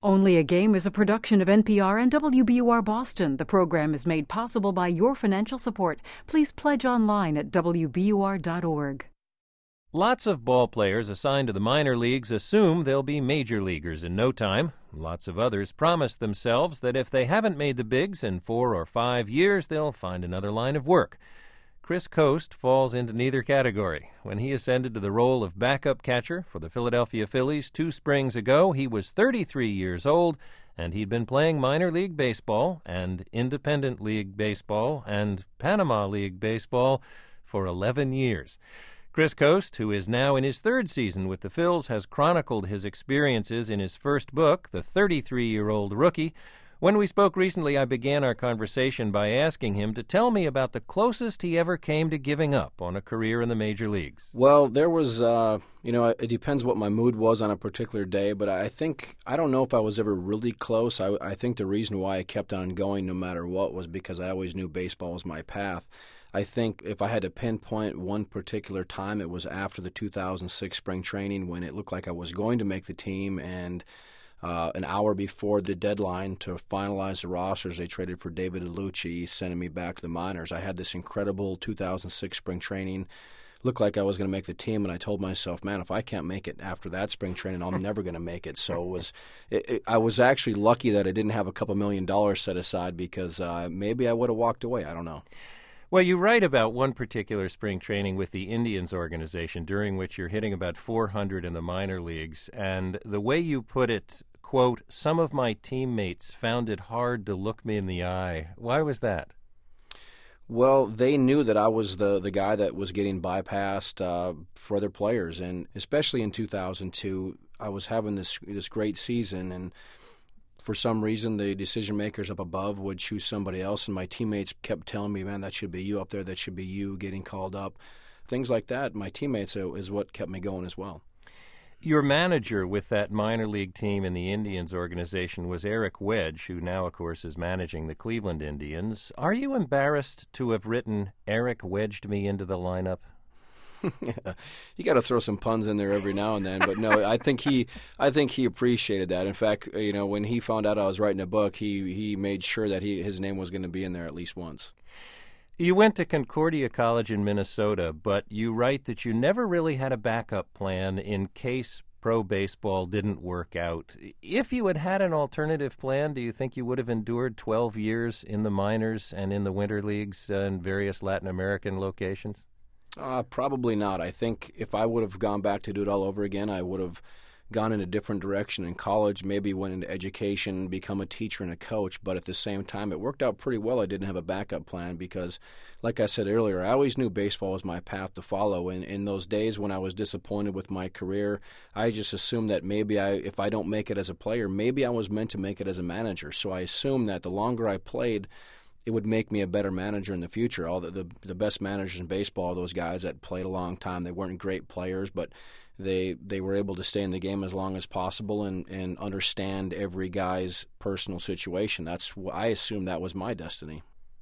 Only a Game is a production of NPR and WBUR Boston. The program is made possible by your financial support. Please pledge online at WBUR.org. Lots of ball players assigned to the minor leagues assume they'll be major leaguers in no time. Lots of others promise themselves that if they haven't made the bigs in 4 or 5 years, they'll find another line of work. Chris Coste falls into neither category. When he ascended to the role of backup catcher for the Philadelphia Phillies 2 springs ago, he was 33 years old, and he'd been playing minor league baseball and independent league baseball and Panama League baseball for 11 years. Chris Coste, who is now in his 3rd season with the Phils, has chronicled his experiences in his first book, The 33-Year-Old Rookie. When we spoke recently, I began our conversation by asking him to tell me about the closest he ever came to giving up on a career in the major leagues. Well, there was, it depends what my mood was on a particular day, but I don't know if I was ever really close. I think the reason why I kept on going no matter what was because I always knew baseball was my path. I think if I had to pinpoint one particular time, it was after the 2006 spring training when it looked like I was going to make the team, and an hour before the deadline to finalize the rosters, they traded for David DeLucci, sending me back to the minors. I had this incredible 2006 spring training. Looked like I was going to make the team, and I told myself, man, if I can't make it after that spring training, I'm never going to make it. So I was actually lucky that I didn't have a couple $1 million set aside because maybe I would have walked away. I don't know. Well, you write about one particular spring training with the Indians organization during which you're hitting about 400 in the minor leagues, and the way you put it, quote, some of my teammates found it hard to look me in the eye. Why was that? Well, they knew that I was the guy that was getting bypassed for other players, and especially in 2002, I was having this great season, and for some reason, the decision makers up above would choose somebody else, and my teammates kept telling me, man, that should be you up there, that should be you getting called up. Things like that, my teammates is what kept me going as well. Your manager with that minor league team in the Indians organization was Eric Wedge, who now, of course, is managing the Cleveland Indians. Are you embarrassed to have written, Eric wedged me into the lineup? You got to throw some puns in there every now and then, but no, I think he appreciated that. In fact, when he found out I was writing a book, he made sure that his name was going to be in there at least once. You went to Concordia College in Minnesota, but you write that you never really had a backup plan in case pro baseball didn't work out. If you had had an alternative plan, do you think you would have endured 12 years in the minors and in the winter leagues in various Latin American locations? Probably not. I think if I would have gone back to do it all over again, I would have gone in a different direction in college, maybe went into education, become a teacher and a coach, but at the same time, it worked out pretty well. I didn't have a backup plan because, like I said earlier, I always knew baseball was my path to follow, and in those days when I was disappointed with my career, I just assumed that maybe if I don't make it as a player, maybe I was meant to make it as a manager. So I assumed that the longer I played, it would make me a better manager in the future. All the best managers in baseball are those guys that played a long time. They weren't great players, but they were able to stay in the game as long as possible and understand every guy's personal situation. I assumed that was my destiny.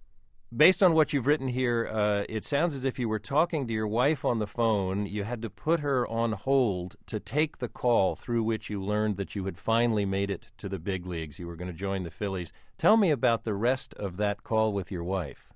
Based on what you've written here, it sounds as if you were talking to your wife on the phone. You had to put her on hold to take the call through which you learned that you had finally made it to the big leagues. You were going to join the Phillies. Tell me about the rest of that call with your wife.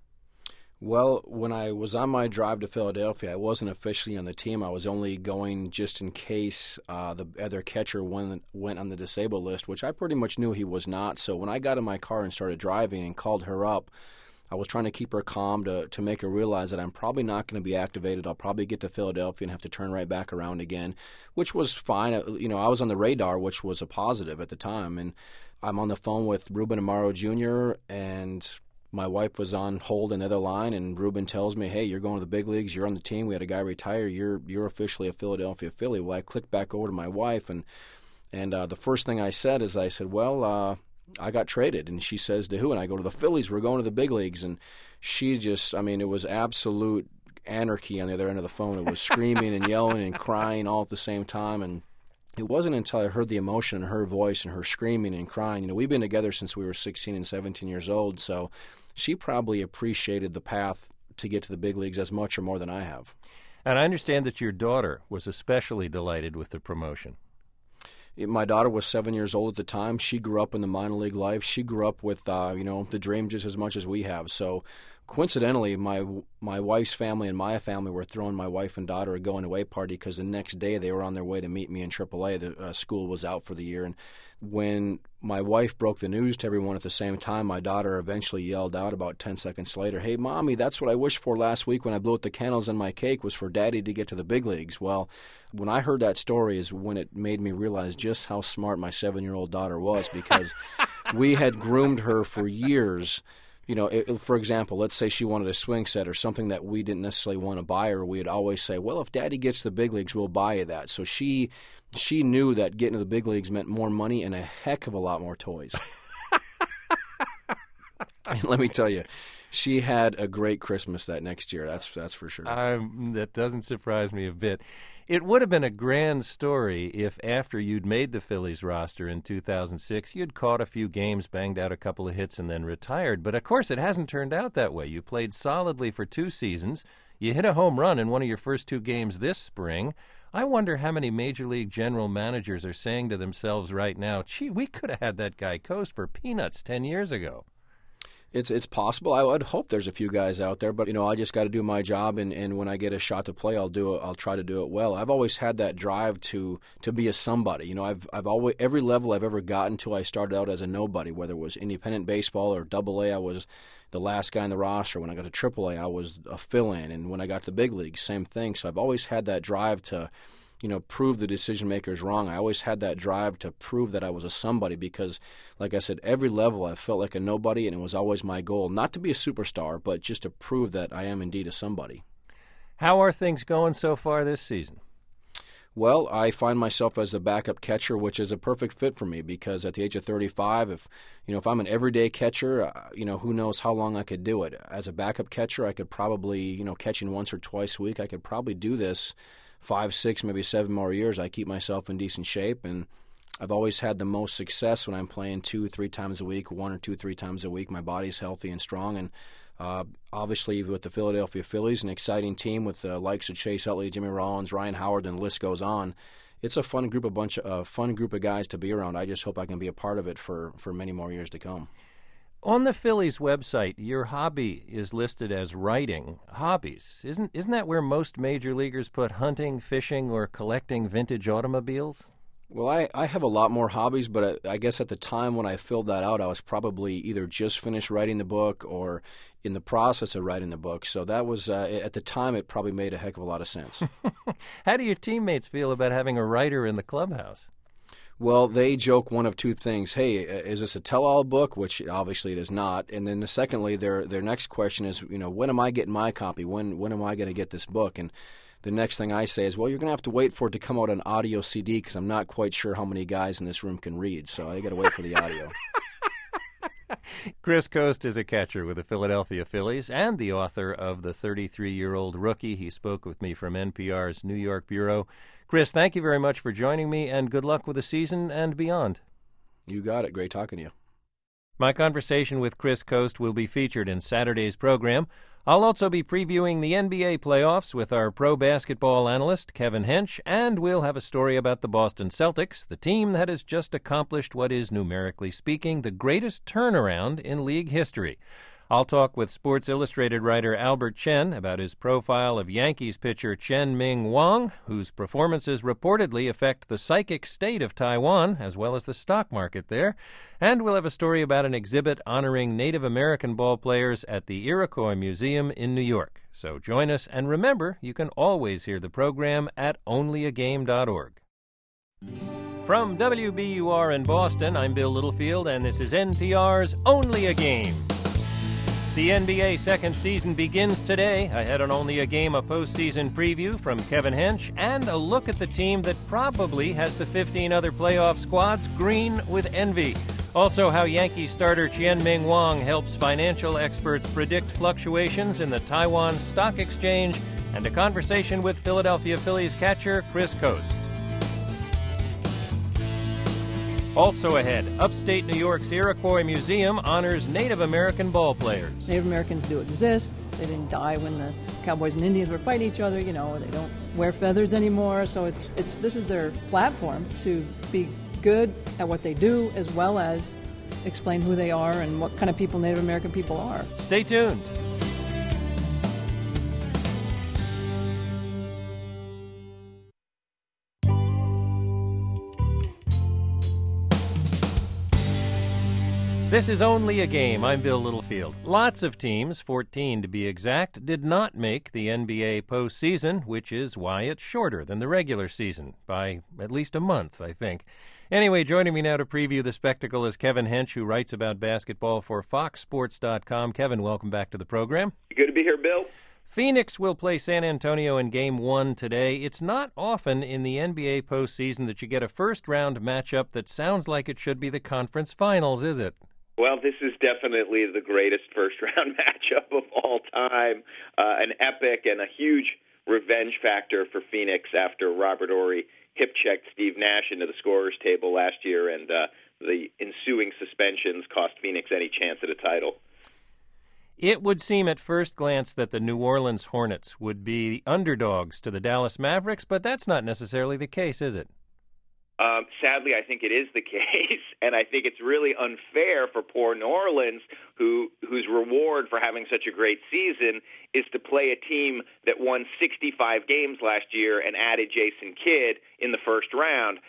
Well, when I was on my drive to Philadelphia, I wasn't officially on the team. I was only going just in case the other catcher went on the disabled list, which I pretty much knew he was not. So when I got in my car and started driving and called her up, I was trying to keep her calm to make her realize that I'm probably not going to be activated. I'll probably get to Philadelphia and have to turn right back around again, which was fine. I was on the radar, which was a positive at the time. And I'm on the phone with Ruben Amaro Jr., and my wife was on hold on the other line, and Ruben tells me, hey, you're going to the big leagues. You're on the team. We had a guy retire. You're officially a Philadelphia Philly. Well, I clicked back over to my wife, and the first thing I said, well, I got traded. And she says, to who? And I go, to the Phillies. We're going to the big leagues. And she just, it was absolute anarchy on the other end of the phone. It was screaming and yelling and crying all at the same time. And it wasn't until I heard the emotion in her voice and her screaming and crying. We've been together since we were 16 and 17 years old. So she probably appreciated the path to get to the big leagues as much or more than I have. And I understand that your daughter was especially delighted with the promotion. My daughter was 7 years old at the time. She grew up in the minor league life. She grew up with, the dream just as much as we have. So coincidentally, my wife's family and my family were throwing my wife and daughter a going-away party because the next day they were on their way to meet me in AAA. The school was out for the year. And when my wife broke the news to everyone at the same time, my daughter eventually yelled out about 10 seconds later, "Hey, Mommy, that's what I wished for last week when I blew out the candles in my cake, was for Daddy to get to the big leagues." Well, when I heard that story is when it made me realize just how smart my 7-year-old daughter was, because we had groomed her for years. For example, let's say she wanted a swing set or something that we didn't necessarily want to buy her. We'd always say, well, if Daddy gets to the big leagues, we'll buy you that. So she knew that getting to the big leagues meant more money and a heck of a lot more toys. And let me tell you, she had a great Christmas that next year. That's for sure. That doesn't surprise me a bit. It would have been a grand story if after you'd made the Phillies roster in 2006, you'd caught a few games, banged out a couple of hits, and then retired. But, of course, it hasn't turned out that way. You played solidly for 2 seasons. You hit a home run in one of your first 2 games this spring. I wonder how many Major League general managers are saying to themselves right now, gee, we could have had that guy coast for peanuts 10 years ago. It's possible. I would hope there's a few guys out there, but I just got to do my job, and when I get a shot to play, I'll do it. I'll try to do it well. I've always had that drive to be a somebody. I've always, every level I've ever gotten to, I started out as a nobody. Whether it was independent baseball or AA, I was the last guy in the roster. When I got to AAA, I was a fill-in, and when I got to the big leagues, same thing. So I've always had that drive to prove the decision makers wrong. I always had that drive to prove that I was a somebody because, like I said, every level I felt like a nobody, and it was always my goal not to be a superstar, but just to prove that I am indeed a somebody. How are things going so far this season? Well, I find myself as a backup catcher, which is a perfect fit for me because at the age of 35, if I'm an everyday catcher, who knows how long I could do it. As a backup catcher, I could probably, catching once or twice a week, I could probably do this 5, 6, maybe 7 more years. I keep myself in decent shape, and I've always had the most success when I'm playing 2, 3 times a week, 1 or 2, 3 times a week. My body's healthy and strong, and obviously with the Philadelphia Phillies, an exciting team with the likes of Chase Utley, Jimmy Rollins, Ryan Howard, and the list goes on. It's a fun group of guys to be around. I just hope I can be a part of it for many more years to come. On the Phillies website, your hobby is listed as writing. Hobbies. Isn't that where most major leaguers put hunting, fishing, or collecting vintage automobiles? Well, I have a lot more hobbies, but I guess at the time when I filled that out, I was probably either just finished writing the book or in the process of writing the book. So that was, at the time, it probably made a heck of a lot of sense. How do your teammates feel about having a writer in the clubhouse? Well, they joke one of 2 things. Hey, is this a tell-all book? Which obviously it is not. And then secondly, their next question is, when am I getting my copy? When am I going to get this book? And the next thing I say is, well, you're going to have to wait for it to come out on audio CD because I'm not quite sure how many guys in this room can read. So I got to wait for the audio. Chris Coste is a catcher with the Philadelphia Phillies and the author of The 33-Year-Old Rookie. He spoke with me from NPR's New York bureau. Chris, thank you very much for joining me, and good luck with the season and beyond. You got it. Great talking to you. My conversation with Chris Coste will be featured in Saturday's program. I'll also be previewing the NBA playoffs with our pro basketball analyst, Kevin Hench, and we'll have a story about the Boston Celtics, the team that has just accomplished what is, numerically speaking, the greatest turnaround in league history. I'll talk with Sports Illustrated writer Albert Chen about his profile of Yankees pitcher Chien-Ming Wang, whose performances reportedly affect the psychic state of Taiwan, as well as the stock market there. And we'll have a story about an exhibit honoring Native American ball players at the Iroquois Museum in New York. So join us, and remember, you can always hear the program at onlyagame.org. From WBUR in Boston, I'm Bill Littlefield, and this is NPR's Only a Game. The NBA second season begins today. Ahead on Only a Game, a postseason preview from Kevin Hench and a look at the team that probably has the 15 other playoff squads green with envy. Also, how Yankees starter Chien-Ming Wang helps financial experts predict fluctuations in the Taiwan Stock Exchange, and a conversation with Philadelphia Phillies catcher Chris Coste. Also ahead, upstate New York's Iroquois Museum honors Native American ball players. Native Americans do exist. They didn't die when the Cowboys and Indians were fighting each other. They don't wear feathers anymore. So this is their platform to be good at what they do, as well as explain who they are and what kind of people Native American people are. Stay tuned. This is Only a Game. I'm Bill Littlefield. Lots of teams, 14 to be exact, did not make the NBA postseason, which is why it's shorter than the regular season, by at least a month, I think. Anyway, joining me now to preview the spectacle is Kevin Hench, who writes about basketball for FoxSports.com. Kevin, welcome back to the program. Good to be here, Bill. Phoenix will play San Antonio in Game 1 today. It's not often in the NBA postseason that you get a first-round matchup that sounds like it should be the conference finals, is it? Well, this is definitely the greatest first-round matchup of all time, an epic and a huge revenge factor for Phoenix after Robert Horry hip-checked Steve Nash into the scorer's table last year, and the ensuing suspensions cost Phoenix any chance at a title. It would seem at first glance that the New Orleans Hornets would be underdogs to the Dallas Mavericks, but that's not necessarily the case, is it? Sadly, I think it is the case, and I think it's really unfair for poor New Orleans, whose reward for having such a great season is to play a team that won 65 games last year and added Jason Kidd in the first round.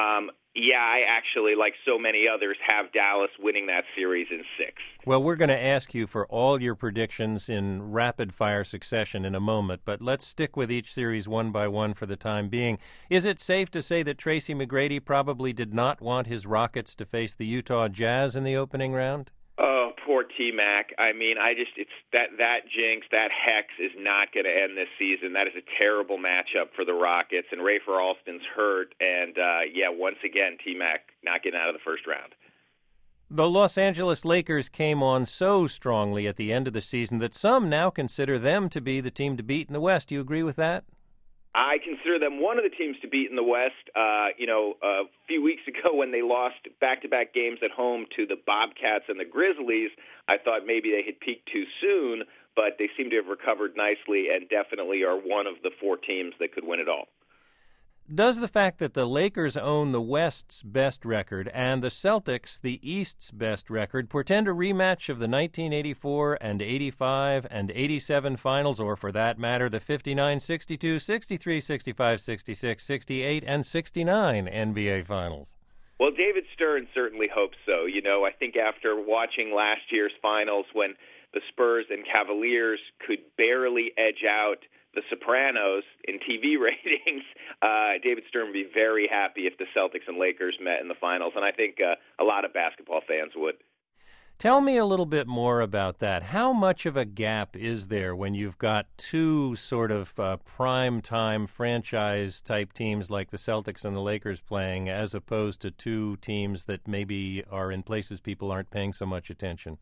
I actually, like so many others, have Dallas winning that series in 6. Well, we're going to ask you for all your predictions in rapid-fire succession in a moment, but let's stick with each series one by one for the time being. Is it safe to say that Tracy McGrady probably did not want his Rockets to face the Utah Jazz in the opening round? Oh, poor T-Mac. I mean, it's that jinx, that hex is not going to end this season. That is a terrible matchup for the Rockets, and Rafer Alston's hurt, and once again, T-Mac not getting out of the first round. The Los Angeles Lakers came on so strongly at the end of the season that some now consider them to be the team to beat in the West. Do you agree with that? I consider them one of the teams to beat in the West. A few weeks ago when they lost back-to-back games at home to the Bobcats and the Grizzlies, I thought maybe they had peaked too soon, but they seem to have recovered nicely and definitely are one of the 4 teams that could win it all. Does the fact that the Lakers own the West's best record and the Celtics the East's best record portend a rematch of the 1984 and 85 and 87 finals, or for that matter, the 59, 62, 63, 65, 66, 68, and 69 NBA finals? Well, David Stern certainly hopes so. I think after watching last year's finals when the Spurs and Cavaliers could barely edge out the Sopranos in TV ratings, David Stern would be very happy if the Celtics and Lakers met in the finals, and I think a lot of basketball fans would. Tell me a little bit more about that. How much of a gap is there when you've got two sort of prime-time franchise-type teams like the Celtics and the Lakers playing, as opposed to two teams that maybe are in places people aren't paying so much attention?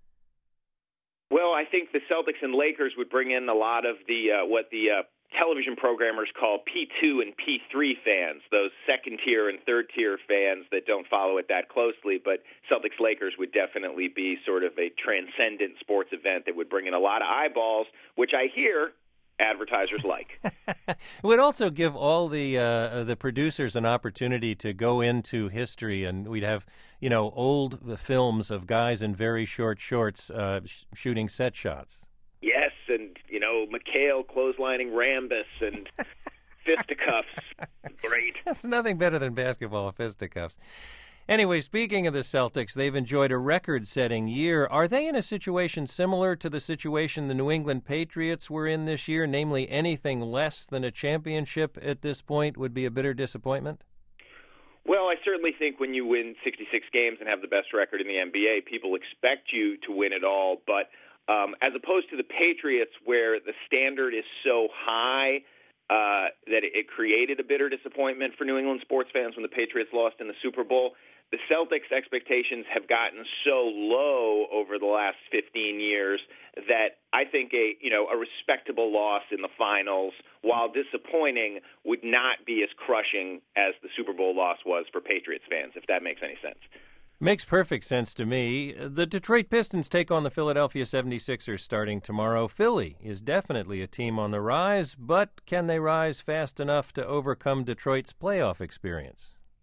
Well, I think the Celtics and Lakers would bring in a lot of what the television programmers call P2 and P3 fans, those second-tier and third-tier fans that don't follow it that closely. But Celtics-Lakers would definitely be sort of a transcendent sports event that would bring in a lot of eyeballs, which I hear advertisers like. It would also give all the producers an opportunity to go into history, and we'd have, old films of guys in very short shorts shooting set shots. Yes, and, McHale clotheslining Rambus and fisticuffs. Great. That's nothing better than basketball fisticuffs. Anyway, speaking of the Celtics, they've enjoyed a record-setting year. Are they in a situation similar to the situation the New England Patriots were in this year, namely anything less than a championship at this point would be a bitter disappointment? Well, I certainly think when you win 66 games and have the best record in the NBA, people expect you to win it all. But as opposed to the Patriots, where the standard is so high that it created a bitter disappointment for New England sports fans when the Patriots lost in the Super Bowl, the Celtics' expectations have gotten so low over the last 15 years that I think a respectable loss in the finals, while disappointing, would not be as crushing as the Super Bowl loss was for Patriots fans, if that makes any sense. Makes perfect sense to me. The Detroit Pistons take on the Philadelphia 76ers starting tomorrow. Philly is definitely a team on the rise, but can they rise fast enough to overcome Detroit's playoff experience? They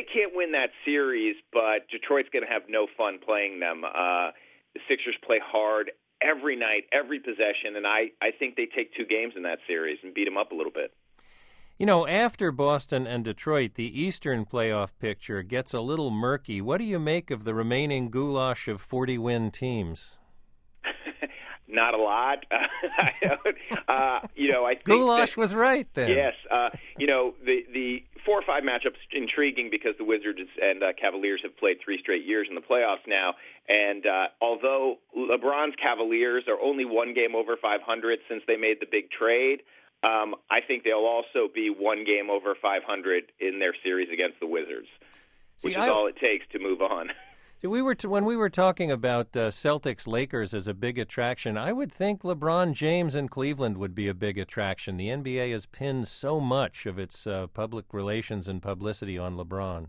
can't win that series, but Detroit's going to have no fun playing them. The Sixers play hard every night, every possession, and I think they take 2 games in that series and beat them up a little bit. You know, after Boston and Detroit, the Eastern playoff picture gets a little murky. What do you make of the remaining goulash of 40-win teams? Not a lot. I think goulash was right then. Yes. The 4 or 5 matchups intriguing because the Wizards and Cavaliers have played 3 straight years in the playoffs now. And although LeBron's Cavaliers are only 1 game over 500 since they made the big trade, I think they'll also be 1 game over 500 in their series against the Wizards, which is all it takes to move on. See, when we were talking about Celtics-Lakers as a big attraction, I would think LeBron James in Cleveland would be a big attraction. The NBA has pinned so much of its public relations and publicity on LeBron.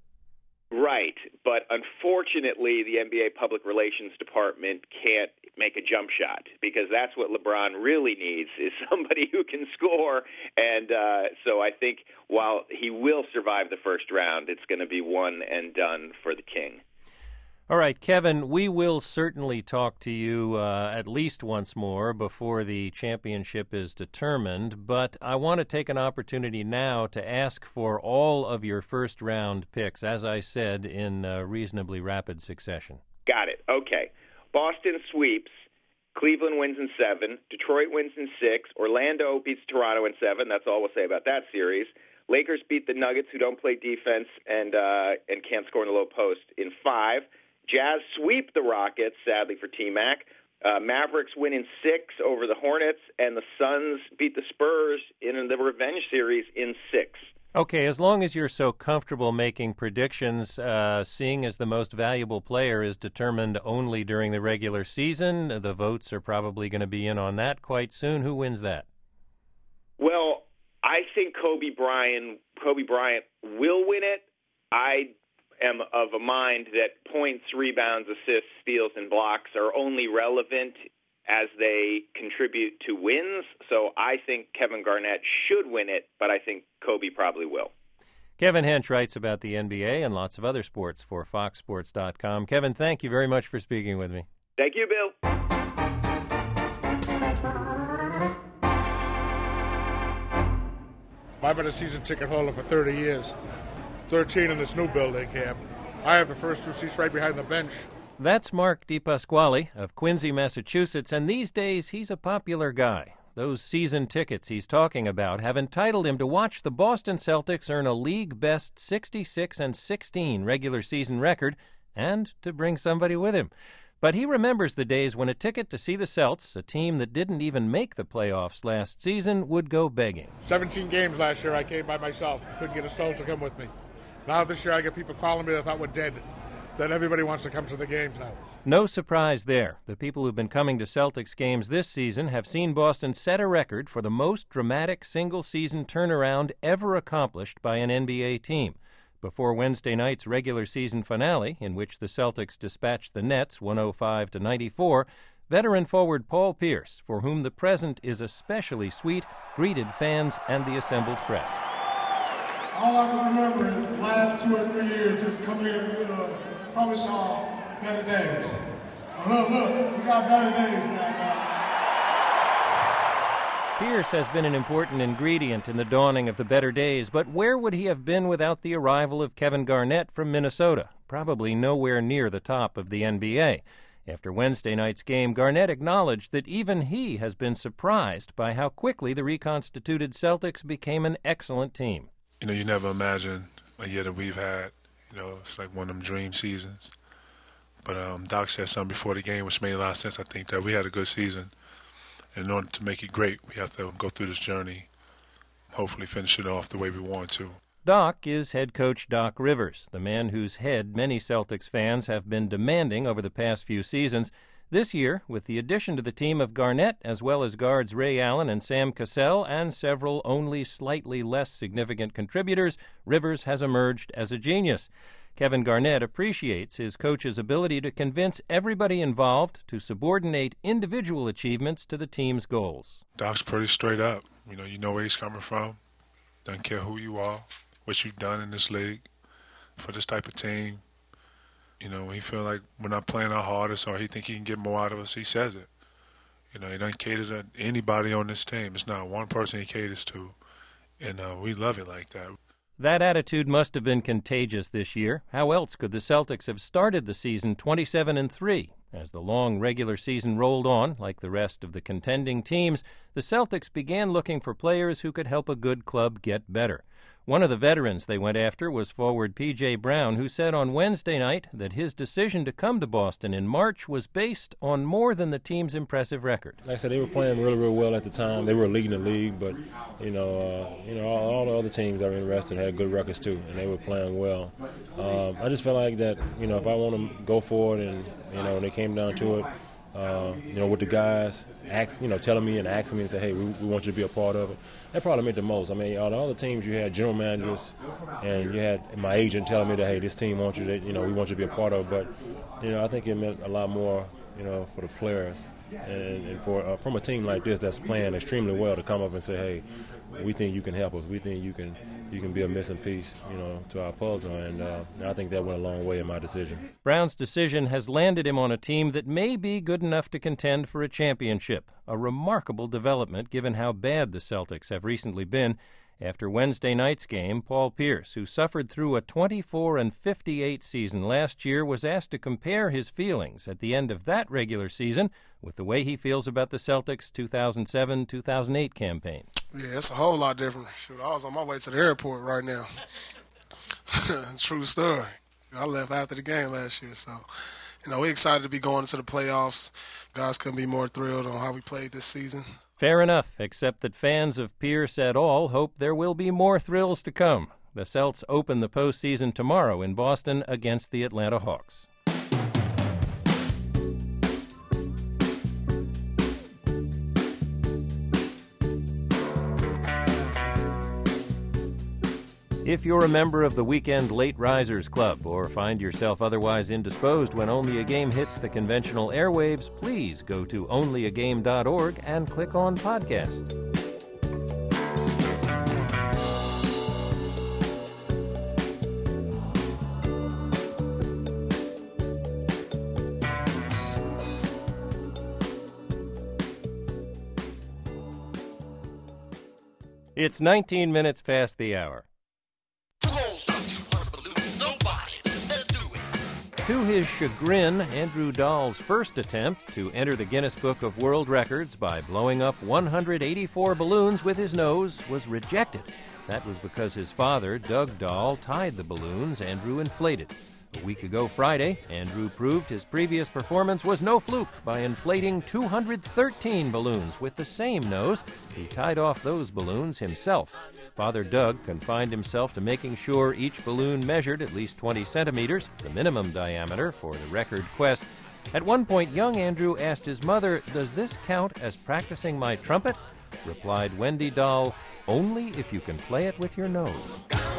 Right, but unfortunately, the NBA public relations department can't make a jump shot because that's what LeBron really needs is somebody who can score. And so I think while he will survive the first round, it's going to be one and done for the King. All right, Kevin, we will certainly talk to you at least once more before the championship is determined, but I want to take an opportunity now to ask for all of your first-round picks, as I said, in reasonably rapid succession. Got it. Okay. Boston sweeps. Cleveland wins in 7. Detroit wins in 6. Orlando beats Toronto in 7. That's all we'll say about that series. Lakers beat the Nuggets, who don't play defense and can't score in the low post, in 5. Jazz sweep the Rockets, sadly for T-Mac. Mavericks win in 6 over the Hornets, and the Suns beat the Spurs in the revenge series in 6. Okay, as long as you're so comfortable making predictions, seeing as the most valuable player is determined only during the regular season, the votes are probably going to be in on that quite soon. Who wins that? Well, I think Kobe Bryant will win it. I am of a mind that points, rebounds, assists, steals, and blocks are only relevant as they contribute to wins. So I think Kevin Garnett should win it, but I think Kobe probably will. Kevin Hench writes about the NBA and lots of other sports for FoxSports.com. Kevin, thank you very much for speaking with me. Thank you, Bill. I've been a season ticket holder for 30 years. 13 in this new building here. I have the first 2 seats right behind the bench. That's Mark DePasquale of Quincy, Massachusetts, and these days he's a popular guy. Those season tickets he's talking about have entitled him to watch the Boston Celtics earn a league-best 66-16 regular season record and to bring somebody with him. But he remembers the days when a ticket to see the Celts, a team that didn't even make the playoffs last season, would go begging. 17 games last year I came by myself. Couldn't get a soul to come with me. Now this year I get people calling me that thought we're dead. Then everybody wants to come to the games now. No surprise there. The people who've been coming to Celtics games this season have seen Boston set a record for the most dramatic single-season turnaround ever accomplished by an NBA team. Before Wednesday night's regular season finale, in which the Celtics dispatched the Nets 105-94, veteran forward Paul Pierce, for whom the present is especially sweet, greeted fans and the assembled press. All I can remember is the last 2 or 3 years just come here and promise y'all better days. Look, we got better days now. Pierce has been an important ingredient in the dawning of the better days, but where would he have been without the arrival of Kevin Garnett from Minnesota? Probably nowhere near the top of the NBA. After Wednesday night's game, Garnett acknowledged that even he has been surprised by how quickly the reconstituted Celtics became an excellent team. You know, you never imagine a year that we've had. You know, it's like one of them dream seasons. But Doc said something before the game which made a lot of sense. I think that we had a good season. And in order to make it great, we have to go through this journey, hopefully finish it off the way we want to. Doc is head coach Doc Rivers, the man whose head many Celtics fans have been demanding over the past few seasons. This year, with the addition to the team of Garnett, as well as guards Ray Allen and Sam Cassell, and several only slightly less significant contributors, Rivers has emerged as a genius. Kevin Garnett appreciates his coach's ability to convince everybody involved to subordinate individual achievements to the team's goals. Doc's pretty straight up. You know where he's coming from. Doesn't care who you are, what you've done in this league. for this type of team. You know, when he feel like we're not playing our hardest or he think he can get more out of us, he says it. You know, he doesn't cater to anybody on this team. It's not one person he caters to, and we love it like that. That attitude must have been contagious this year. How else could the Celtics have started the season 27-3? As the long regular season rolled on, like the rest of the contending teams, the Celtics began looking for players who could help a good club get better. One of the veterans they went after was forward P.J. Brown, who said on Wednesday night that his decision to come to Boston in March was based on more than the team's impressive record. Like I said, they were playing really, really well at the time. They were leading the league, but all the other teams that were interested had good records too, and they were playing well. I just felt like that, if I want to go for it, and when they came down to it, with the guys telling me and asking me and say, hey, we want you to be a part of it. That probably meant the most. I mean, all the other teams, you had general managers, and you had my agent telling me that, hey, this team wants you to, we want you to be a part of it. But, I think it meant a lot more, for the players and for from a team like this that's playing extremely well to come up and say, hey, we think you can help us. We think you can be a missing piece, to our puzzle, and I think that went a long way in my decision. Brown's decision has landed him on a team that may be good enough to contend for a championship, a remarkable development given how bad the Celtics have recently been. After Wednesday night's game, Paul Pierce, who suffered through a 24-58 season last year, was asked to compare his feelings at the end of that regular season with the way he feels about the Celtics' 2007-2008 campaign. Yeah, it's a whole lot different. Shoot, I was on my way to the airport right now. True story. I left after the game last year, so we're excited to be going into the playoffs. Guys couldn't be more thrilled on how we played this season. Fair enough, except that fans of Pierce et al. Hope there will be more thrills to come. The Celts open the postseason tomorrow in Boston against the Atlanta Hawks. If you're a member of the Weekend Late Risers Club or find yourself otherwise indisposed when Only a Game hits the conventional airwaves, please go to onlyagame.org and click on Podcast. It's 19 minutes past the hour. To his chagrin, Andrew Dahl's first attempt to enter the Guinness Book of World Records by blowing up 184 balloons with his nose was rejected. That was because his father, Doug Dahl, tied the balloons Andrew inflated. A week ago Friday, Andrew proved his previous performance was no fluke by inflating 213 balloons with the same nose. He tied off those balloons himself. Father Doug confined himself to making sure each balloon measured at least 20 centimeters, the minimum diameter for the record quest. At one point, young Andrew asked his mother, "Does this count as practicing my trumpet?" Replied Wendy Dahl, "Only if you can play it with your nose."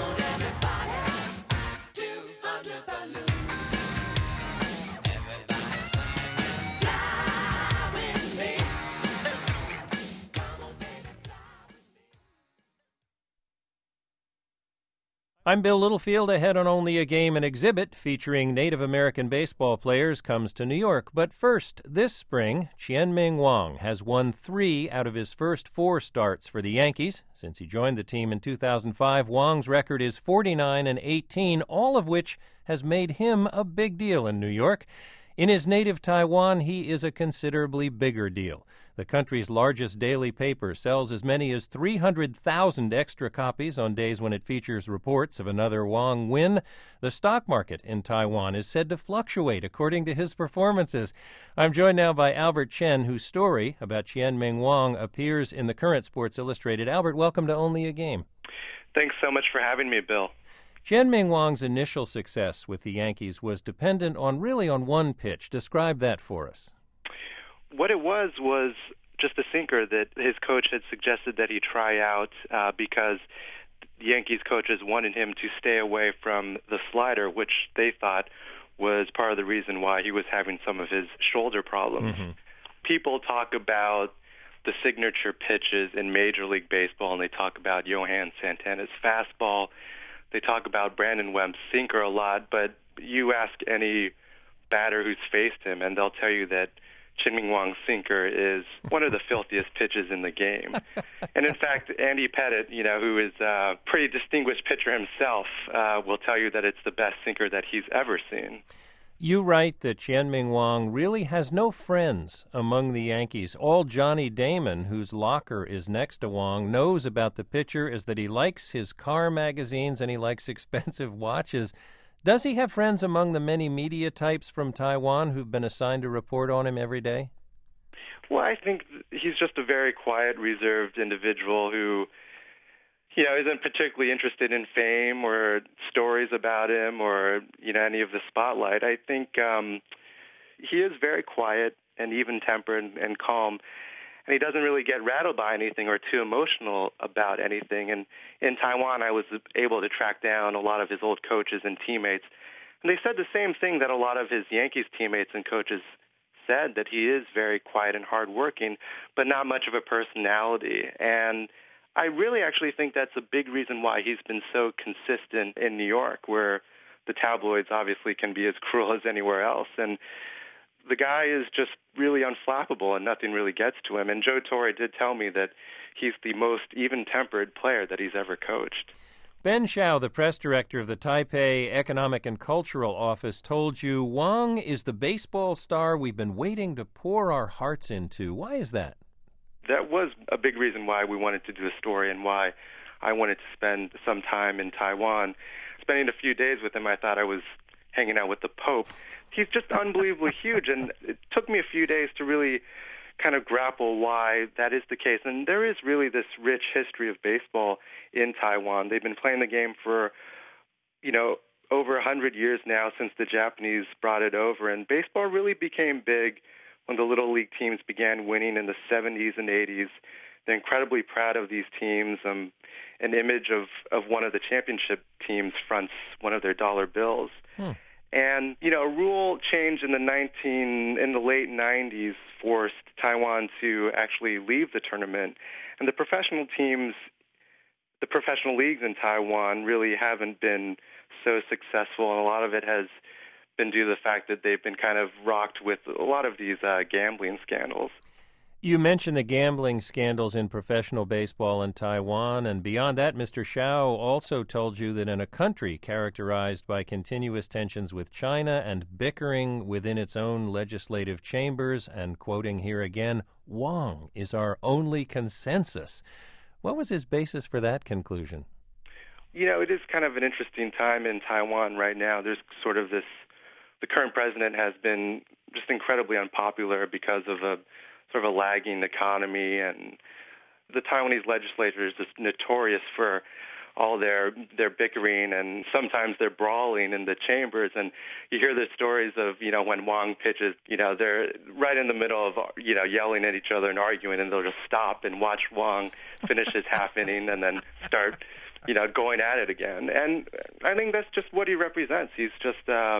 I'm Bill Littlefield. Ahead on Only a Game, an exhibit featuring Native American baseball players comes to New York. But first, this spring, Chien-Ming Wang has won 3 out of his first 4 starts for the Yankees. Since he joined the team in 2005, Wang's record is 49-18, all of which has made him a big deal in New York. In his native Taiwan, he is a considerably bigger deal. The country's largest daily paper sells as many as 300,000 extra copies on days when it features reports of another Wang win. The stock market in Taiwan is said to fluctuate according to his performances. I'm joined now by Albert Chen, whose story about Chien-Ming Wang appears in the current Sports Illustrated. Albert, welcome to Only a Game. Thanks so much for having me, Bill. Chien-Ming Wang's initial success with the Yankees was dependent on one pitch. Describe that for us. What it was just a sinker that his coach had suggested that he try out because the Yankees coaches wanted him to stay away from the slider, which they thought was part of the reason why he was having some of his shoulder problems. Mm-hmm. People talk about the signature pitches in Major League Baseball, and they talk about Johan Santana's fastball. they talk about Brandon Webb's sinker a lot, but you ask any batter who's faced him, and they'll tell you that Chien-Ming Wang's sinker is one of the filthiest pitches in the game. And in fact, Andy Pettit, who is a pretty distinguished pitcher himself, will tell you that it's the best sinker that he's ever seen. You write that Chien-Ming Wang really has no friends among the Yankees. All Johnny Damon, whose locker is next to Wang, knows about the pitcher is that he likes his car magazines and he likes expensive watches. Does he have friends among the many media types from Taiwan who've been assigned to report on him every day? Well, I think he's just a very quiet, reserved individual who, isn't particularly interested in fame or stories about him or, any of the spotlight. I think he is very quiet and even-tempered and calm, and he doesn't really get rattled by anything or too emotional about anything. And in Taiwan, I was able to track down a lot of his old coaches and teammates, and they said the same thing that a lot of his Yankees teammates and coaches said, that he is very quiet and hardworking, but not much of a personality. And I really actually think that's a big reason why he's been so consistent in New York, where the tabloids obviously can be as cruel as anywhere else. And the guy is just really unflappable and nothing really gets to him. And Joe Torre did tell me that he's the most even-tempered player that he's ever coached. Ben Shao, the press director of the Taipei Economic and Cultural Office, told you Wang is the baseball star we've been waiting to pour our hearts into. Why is that? That was a big reason why we wanted to do a story and why I wanted to spend some time in Taiwan. Spending a few days with him, I thought I was hanging out with the Pope. He's just unbelievably huge, and it took me a few days to really kind of grapple why that is the case. And there is really this rich history of baseball in Taiwan. They've been playing the game for, over 100 years now since the Japanese brought it over, and baseball really became big when the Little League teams began winning in the 70s and 80s. They're incredibly proud of these teams. An image of one of the championship teams fronts one of their dollar bills. And, a rule change in the late 90s forced Taiwan to actually leave the tournament. And the professional teams, the professional leagues in Taiwan really haven't been so successful, and a lot of it has been due to the fact that they've been kind of rocked with a lot of these gambling scandals. You mentioned the gambling scandals in professional baseball in Taiwan, and beyond that, Mr. Shao also told you that in a country characterized by continuous tensions with China and bickering within its own legislative chambers, and quoting here again, Wang is our only consensus. What was his basis for that conclusion? It is kind of an interesting time in Taiwan right now. There's sort of this, the current president has been just incredibly unpopular because of a sort of a lagging economy, and the Taiwanese legislature is just notorious for all their bickering, and sometimes they're brawling in the chambers. And you hear the stories of, when Wang pitches, they're right in the middle of, yelling at each other and arguing, and they'll just stop and watch Wang finish his half inning and then start, going at it again. And I think that's just what he represents. He's just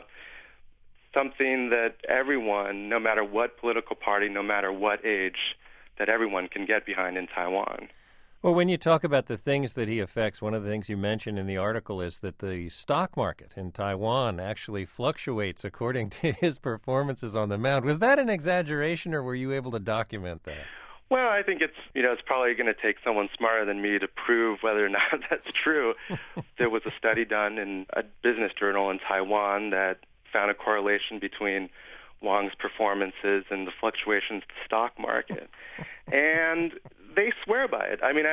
something that everyone, no matter what political party, no matter what age, that everyone can get behind in Taiwan. Well, when you talk about the things that he affects, one of the things you mentioned in the article is that the stock market in Taiwan actually fluctuates according to his performances on the mound. Was that an exaggeration, or were you able to document that? Well, I think it's probably going to take someone smarter than me to prove whether or not that's true. There was a study done in a business journal in Taiwan that found a correlation between Wang's performances and the fluctuations of the stock market. And they swear by it. I mean,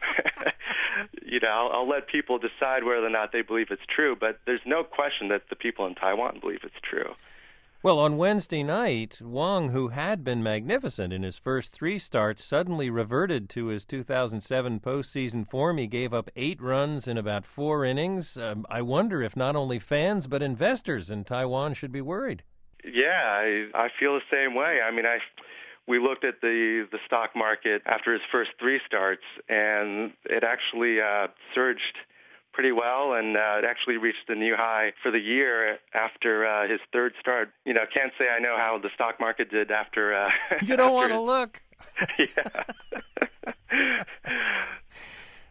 I'll let people decide whether or not they believe it's true, but there's no question that the people in Taiwan believe it's true. Well, on Wednesday night, Wang, who had been magnificent in his first 3 starts, suddenly reverted to his 2007 postseason form. He gave up 8 runs in about 4 innings. I wonder if not only fans but investors in Taiwan should be worried. Yeah, I feel the same way. I mean, we looked at the stock market after his first 3 starts, and it actually surged pretty well, and it actually reached a new high for the year after his 3rd start. Can't say I know how the stock market did after... you don't want to look. Yeah.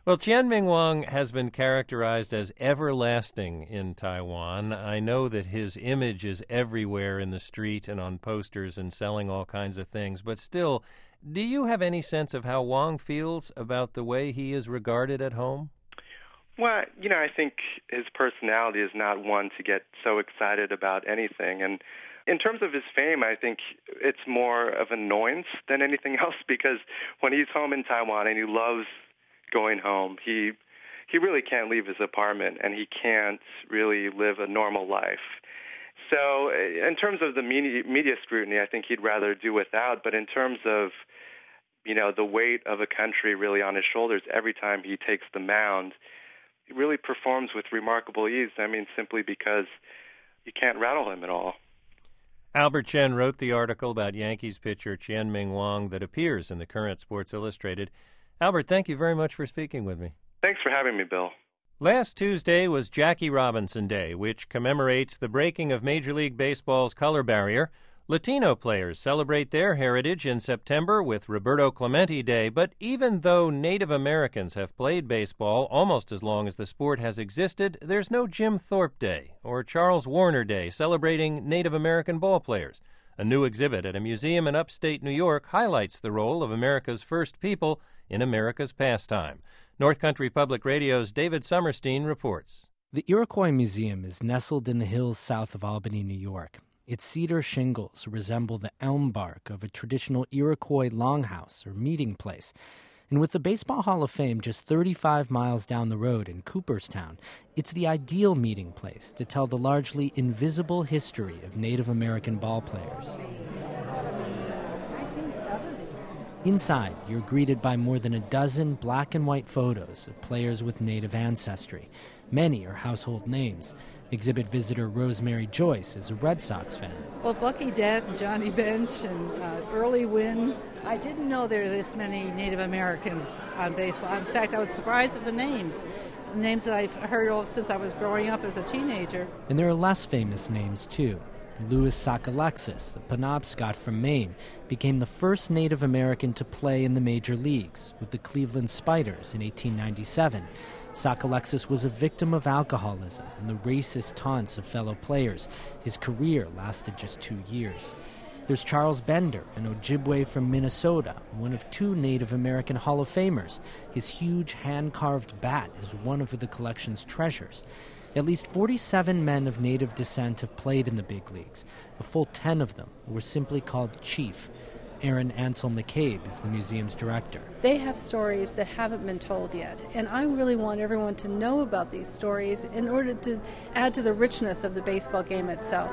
Well, Chien-Ming Wang has been characterized as everlasting in Taiwan. I know that his image is everywhere in the street and on posters and selling all kinds of things, but still, do you have any sense of how Wang feels about the way he is regarded at home? Well, I think his personality is not one to get so excited about anything. And in terms of his fame, I think it's more of annoyance than anything else, because when he's home in Taiwan and he loves going home, he really can't leave his apartment, and he can't really live a normal life. So in terms of the media scrutiny, I think he'd rather do without. But in terms of, the weight of a country really on his shoulders every time he takes the mound, he really performs with remarkable ease. I mean, simply because you can't rattle him at all. Albert Chen wrote the article about Yankees pitcher Chien-Ming Wang that appears in the current Sports Illustrated. Albert, thank you very much for speaking with me. Thanks for having me, Bill. Last Tuesday was Jackie Robinson Day, which commemorates the breaking of Major League Baseball's color barrier. Latino players celebrate their heritage in September with Roberto Clemente Day, but even though Native Americans have played baseball almost as long as the sport has existed, there's no Jim Thorpe Day or Charles Warner Day celebrating Native American ball players. A new exhibit at a museum in upstate New York highlights the role of America's first people in America's pastime. North Country Public Radio's David Summerstein reports. The Iroquois Museum is nestled in the hills south of Albany, New York. Its cedar shingles resemble the elm bark of a traditional Iroquois longhouse or meeting place. And with the Baseball Hall of Fame just 35 miles down the road in Cooperstown, it's the ideal meeting place to tell the largely invisible history of Native American ball players. Inside, you're greeted by more than a dozen black and white photos of players with Native ancestry. Many are household names. Exhibit visitor Rosemary Joyce is a Red Sox fan. Well, Bucky Dent, Johnny Bench, and Early Wynn. I didn't know there were this many Native Americans on baseball. In fact, I was surprised at the names that I've heard of since I was growing up as a teenager. And there are less famous names, too. Louis Sockalexis, a Penobscot from Maine, became the first Native American to play in the major leagues with the Cleveland Spiders in 1897. Sockalexis was a victim of alcoholism and the racist taunts of fellow players. His career lasted just 2 years. There's Charles Bender, an Ojibwe from Minnesota, one of 2 Native American Hall of Famers. His huge hand-carved bat is one of the collection's treasures. At least 47 men of Native descent have played in the big leagues. A full 10 of them were simply called Chief. Erin Ansel McCabe is the museum's director. They have stories that haven't been told yet, and I really want everyone to know about these stories in order to add to the richness of the baseball game itself.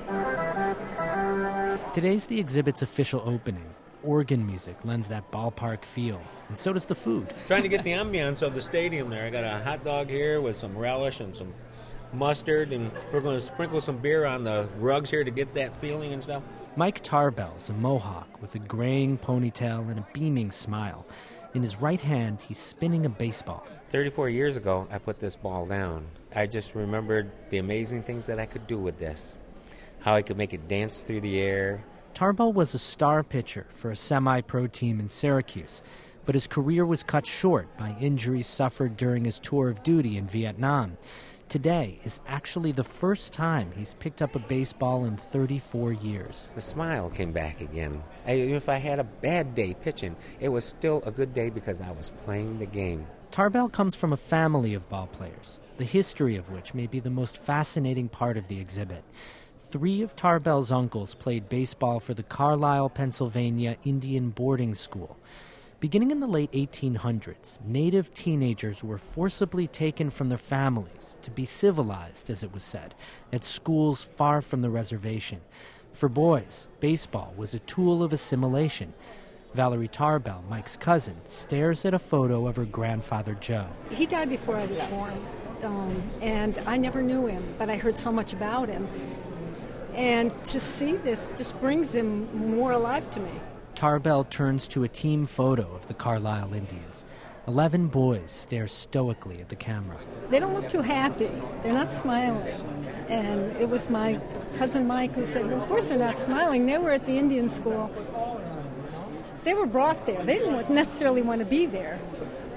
Today's the exhibit's official opening. Organ music lends that ballpark feel, and so does the food. Trying to get the ambiance of the stadium there. I got a hot dog here with some relish and some mustard, and we're going to sprinkle some beer on the rugs here to get that feeling and stuff. Mike Tarbell's a Mohawk with a graying ponytail and a beaming smile. In his right hand, he's spinning a baseball. 34 years ago, I put this ball down. I just remembered the amazing things that I could do with this, how I could make it dance through the air. Tarbell was a star pitcher for a semi-pro team in Syracuse, but his career was cut short by injuries suffered during his tour of duty in Vietnam. Today is actually the first time he's picked up a baseball in 34 years. The smile came back again. If I had a bad day pitching, it was still a good day because I was playing the game. Tarbell comes from a family of ball players, the history of which may be the most fascinating part of the exhibit. 3 of Tarbell's uncles played baseball for the Carlisle, Pennsylvania Indian Boarding School. Beginning in the late 1800s, Native teenagers were forcibly taken from their families to be civilized, as it was said, at schools far from the reservation. For boys, baseball was a tool of assimilation. Valerie Tarbell, Mike's cousin, stares at a photo of her grandfather, Joe. He died before I was born, and I never knew him, but I heard so much about him. And to see this just brings him more alive to me. Tarbell turns to a team photo of the Carlisle Indians. 11 boys stare stoically at the camera. They don't look too happy. They're not smiling. And it was my cousin Mike who said, well, of course they're not smiling. They were at the Indian school. They were brought there. They didn't necessarily want to be there.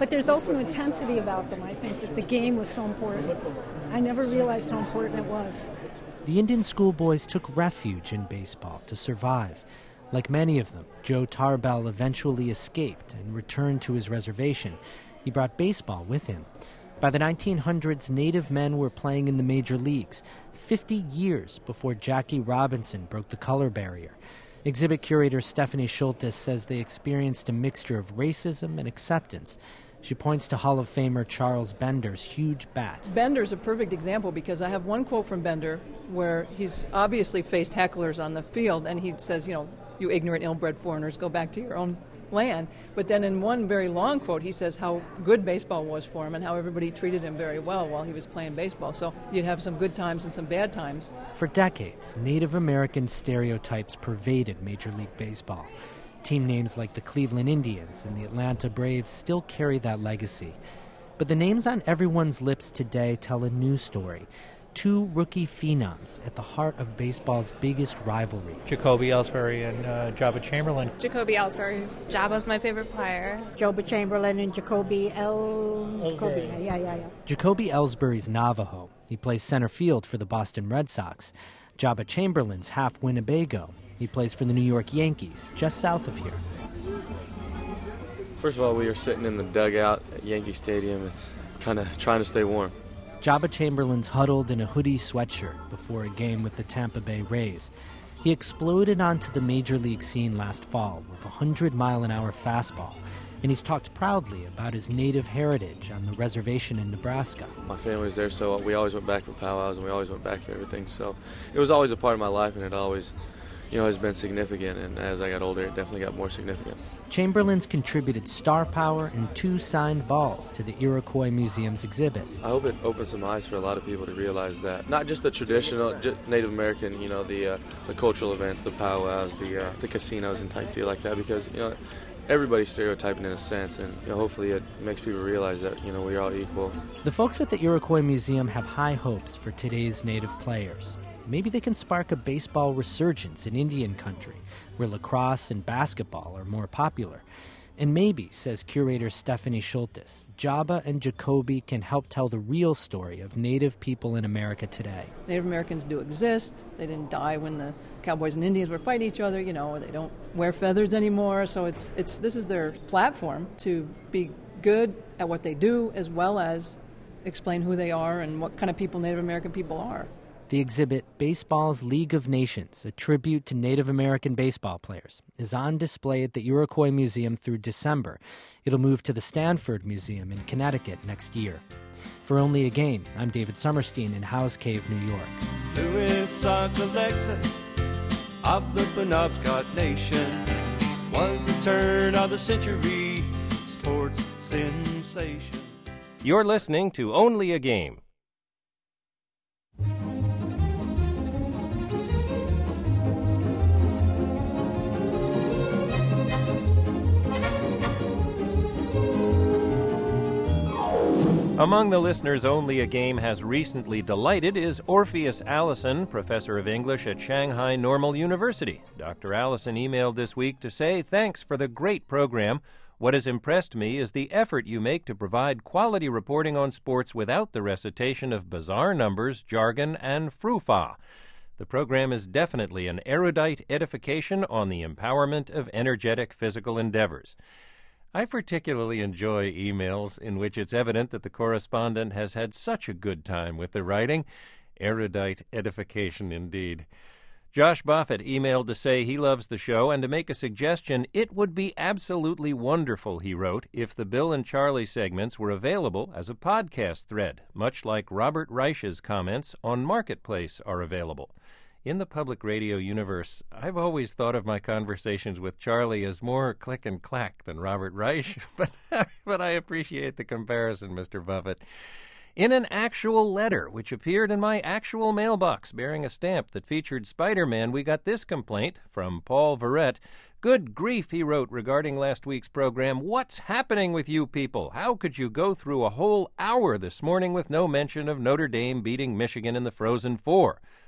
But there's also an intensity about them. I think that the game was so important. I never realized how important it was. The Indian schoolboys took refuge in baseball to survive. Like many of them, Joe Tarbell eventually escaped and returned to his reservation. He brought baseball with him. By the 1900s, Native men were playing in the major leagues, 50 years before Jackie Robinson broke the color barrier. Exhibit curator Stephanie Schultes says they experienced a mixture of racism and acceptance. She points to Hall of Famer Charles Bender's huge bat. Bender's a perfect example because I have one quote from Bender where he's obviously faced hecklers on the field, and he says, you ignorant, ill-bred foreigners, go back to your own land. But then in one very long quote, he says how good baseball was for him and how everybody treated him very well while he was playing baseball. So you'd have some good times and some bad times. For decades, Native American stereotypes pervaded Major League Baseball. Team names like the Cleveland Indians and the Atlanta Braves still carry that legacy. But the names on everyone's lips today tell a new story. Two rookie phenoms at the heart of baseball's biggest rivalry. Jacoby Ellsbury and Jabba Chamberlain. Jacoby Ellsbury. Jabba's my favorite player. Jabba Chamberlain and Jacoby Ellsbury. Yeah. Jacoby Ellsbury's Navajo. He plays center field for the Boston Red Sox. Jabba Chamberlain's half Winnebago. He plays for the New York Yankees, just south of here. First of all, we are sitting in the dugout at Yankee Stadium. It's kind of trying to stay warm. Jabba Chamberlain's huddled in a hoodie sweatshirt before a game with the Tampa Bay Rays. He exploded onto the major league scene last fall with a 100-mile-an-hour fastball, and he's talked proudly about his native heritage on the reservation in Nebraska. My family was there, so we always went back for powwows, and we always went back for everything. So it was always a part of my life, and it always, has been significant. And as I got older, it definitely got more significant. Chamberlain's contributed star power and 2 signed balls to the Iroquois Museum's exhibit. I hope it opens some eyes for a lot of people to realize that not just the traditional Native American, the cultural events, the powwows, the casinos and type deal like that, because everybody's stereotyping in a sense, and hopefully it makes people realize that we're all equal. The folks at the Iroquois Museum have high hopes for today's Native players. Maybe they can spark a baseball resurgence in Indian country, where lacrosse and basketball are more popular. And maybe, says curator Stephanie Schultes, Jabba and Jacoby can help tell the real story of Native people in America today. Native Americans do exist. They didn't die when the Cowboys and Indians were fighting each other. They don't wear feathers anymore. So this is their platform to be good at what they do, as well as explain who they are and what kind of people Native American people are. The exhibit, Baseball's League of Nations, a tribute to Native American baseball players, is on display at the Iroquois Museum through December. It'll move to the Stanford Museum in Connecticut next year. For Only a Game, I'm David Summerstein in Howes Cave, New York. Louis Alexis of the Penobscot Nation was the turn of the century sports sensation. You're listening to Only a Game. Among the listeners Only a Game has recently delighted is Orpheus Allison, professor of English at Shanghai Normal University. Dr. Allison emailed this week to say, "Thanks for the great program. What has impressed me is the effort you make to provide quality reporting on sports without the recitation of bizarre numbers, jargon, and frou-fa. The program is definitely an erudite edification on the empowerment of energetic physical endeavors." I particularly enjoy emails in which it's evident that the correspondent has had such a good time with the writing. Erudite edification indeed. Josh Buffett emailed to say he loves the show and to make a suggestion. It would be absolutely wonderful, he wrote, if the Bill and Charlie segments were available as a podcast thread, much like Robert Reich's comments on Marketplace are available. In the public radio universe, I've always thought of my conversations with Charlie as more click and clack than Robert Reich, but I appreciate the comparison, Mr. Buffett. In an actual letter, which appeared in my actual mailbox bearing a stamp that featured Spider-Man, we got this complaint from Paul Verrett. "Good grief," he wrote regarding last week's program. "What's happening with you people? How could you go through a whole hour this morning with no mention of Notre Dame beating Michigan in the Frozen Four?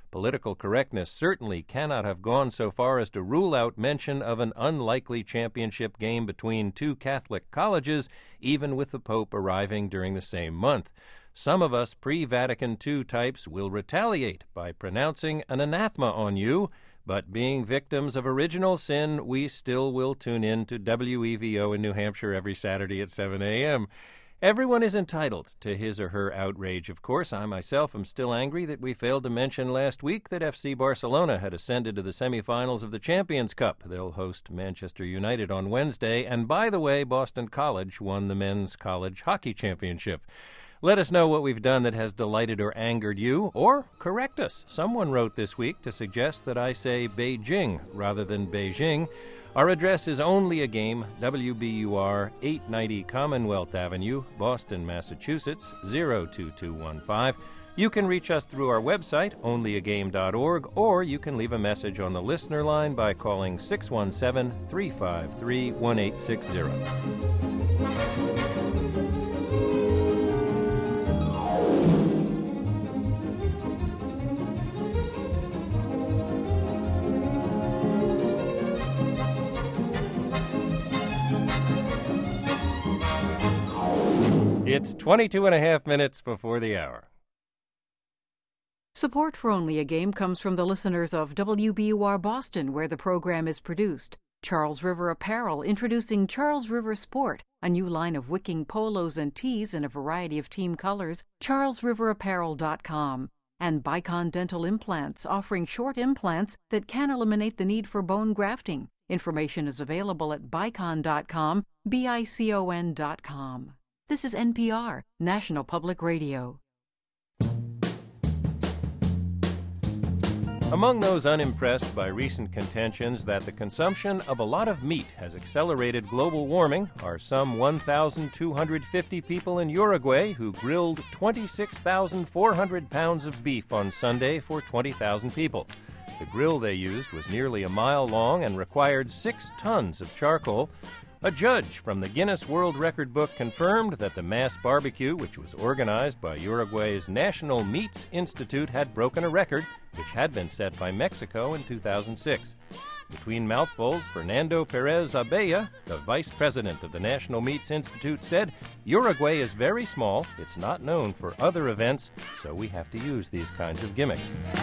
Political correctness certainly cannot have gone so far as to rule out mention of an unlikely championship game between two Catholic colleges, even with the Pope arriving during the same month. Some of us pre-Vatican II types will retaliate by pronouncing an anathema on you, but being victims of original sin, we still will tune in to WEVO in New Hampshire every Saturday at 7 a.m. Everyone is entitled to his or her outrage, of course. I myself am still angry that we failed to mention last week that FC Barcelona had ascended to the semifinals of the Champions Cup. They'll host Manchester United on Wednesday. And by the way, Boston College won the men's college hockey championship. Let us know what we've done that has delighted or angered you, or correct us. Someone wrote this week to suggest that I say Beijing rather than Beijing. Our address is Only a Game, WBUR, 890 Commonwealth Avenue, Boston, Massachusetts, 02215. You can reach us through our website, onlyagame.org, or you can leave a message on the listener line by calling 617-353-1860. It's 22 and a half minutes before the hour. Support for Only a Game comes from the listeners of WBUR Boston, where the program is produced. Charles River Apparel, introducing Charles River Sport, a new line of wicking polos and tees in a variety of team colors, charlesriverapparel.com. And Bicon Dental Implants, offering short implants that can eliminate the need for bone grafting. Information is available at bicon.com, BICON.com. This is NPR, National Public Radio. Among those unimpressed by recent contentions that the consumption of a lot of meat has accelerated global warming are some 1,250 people in Uruguay who grilled 26,400 pounds of beef on Sunday for 20,000 people. The grill they used was nearly a mile long and required 6 tons of charcoal. A judge from the Guinness World Record book confirmed that the mass barbecue, which was organized by Uruguay's National Meats Institute, had broken a record which had been set by Mexico in 2006. Between mouthfuls, Fernando Perez Abella, the vice president of the National Meats Institute, said, "Uruguay is very small, it's not known for other events, so we have to use these kinds of gimmicks."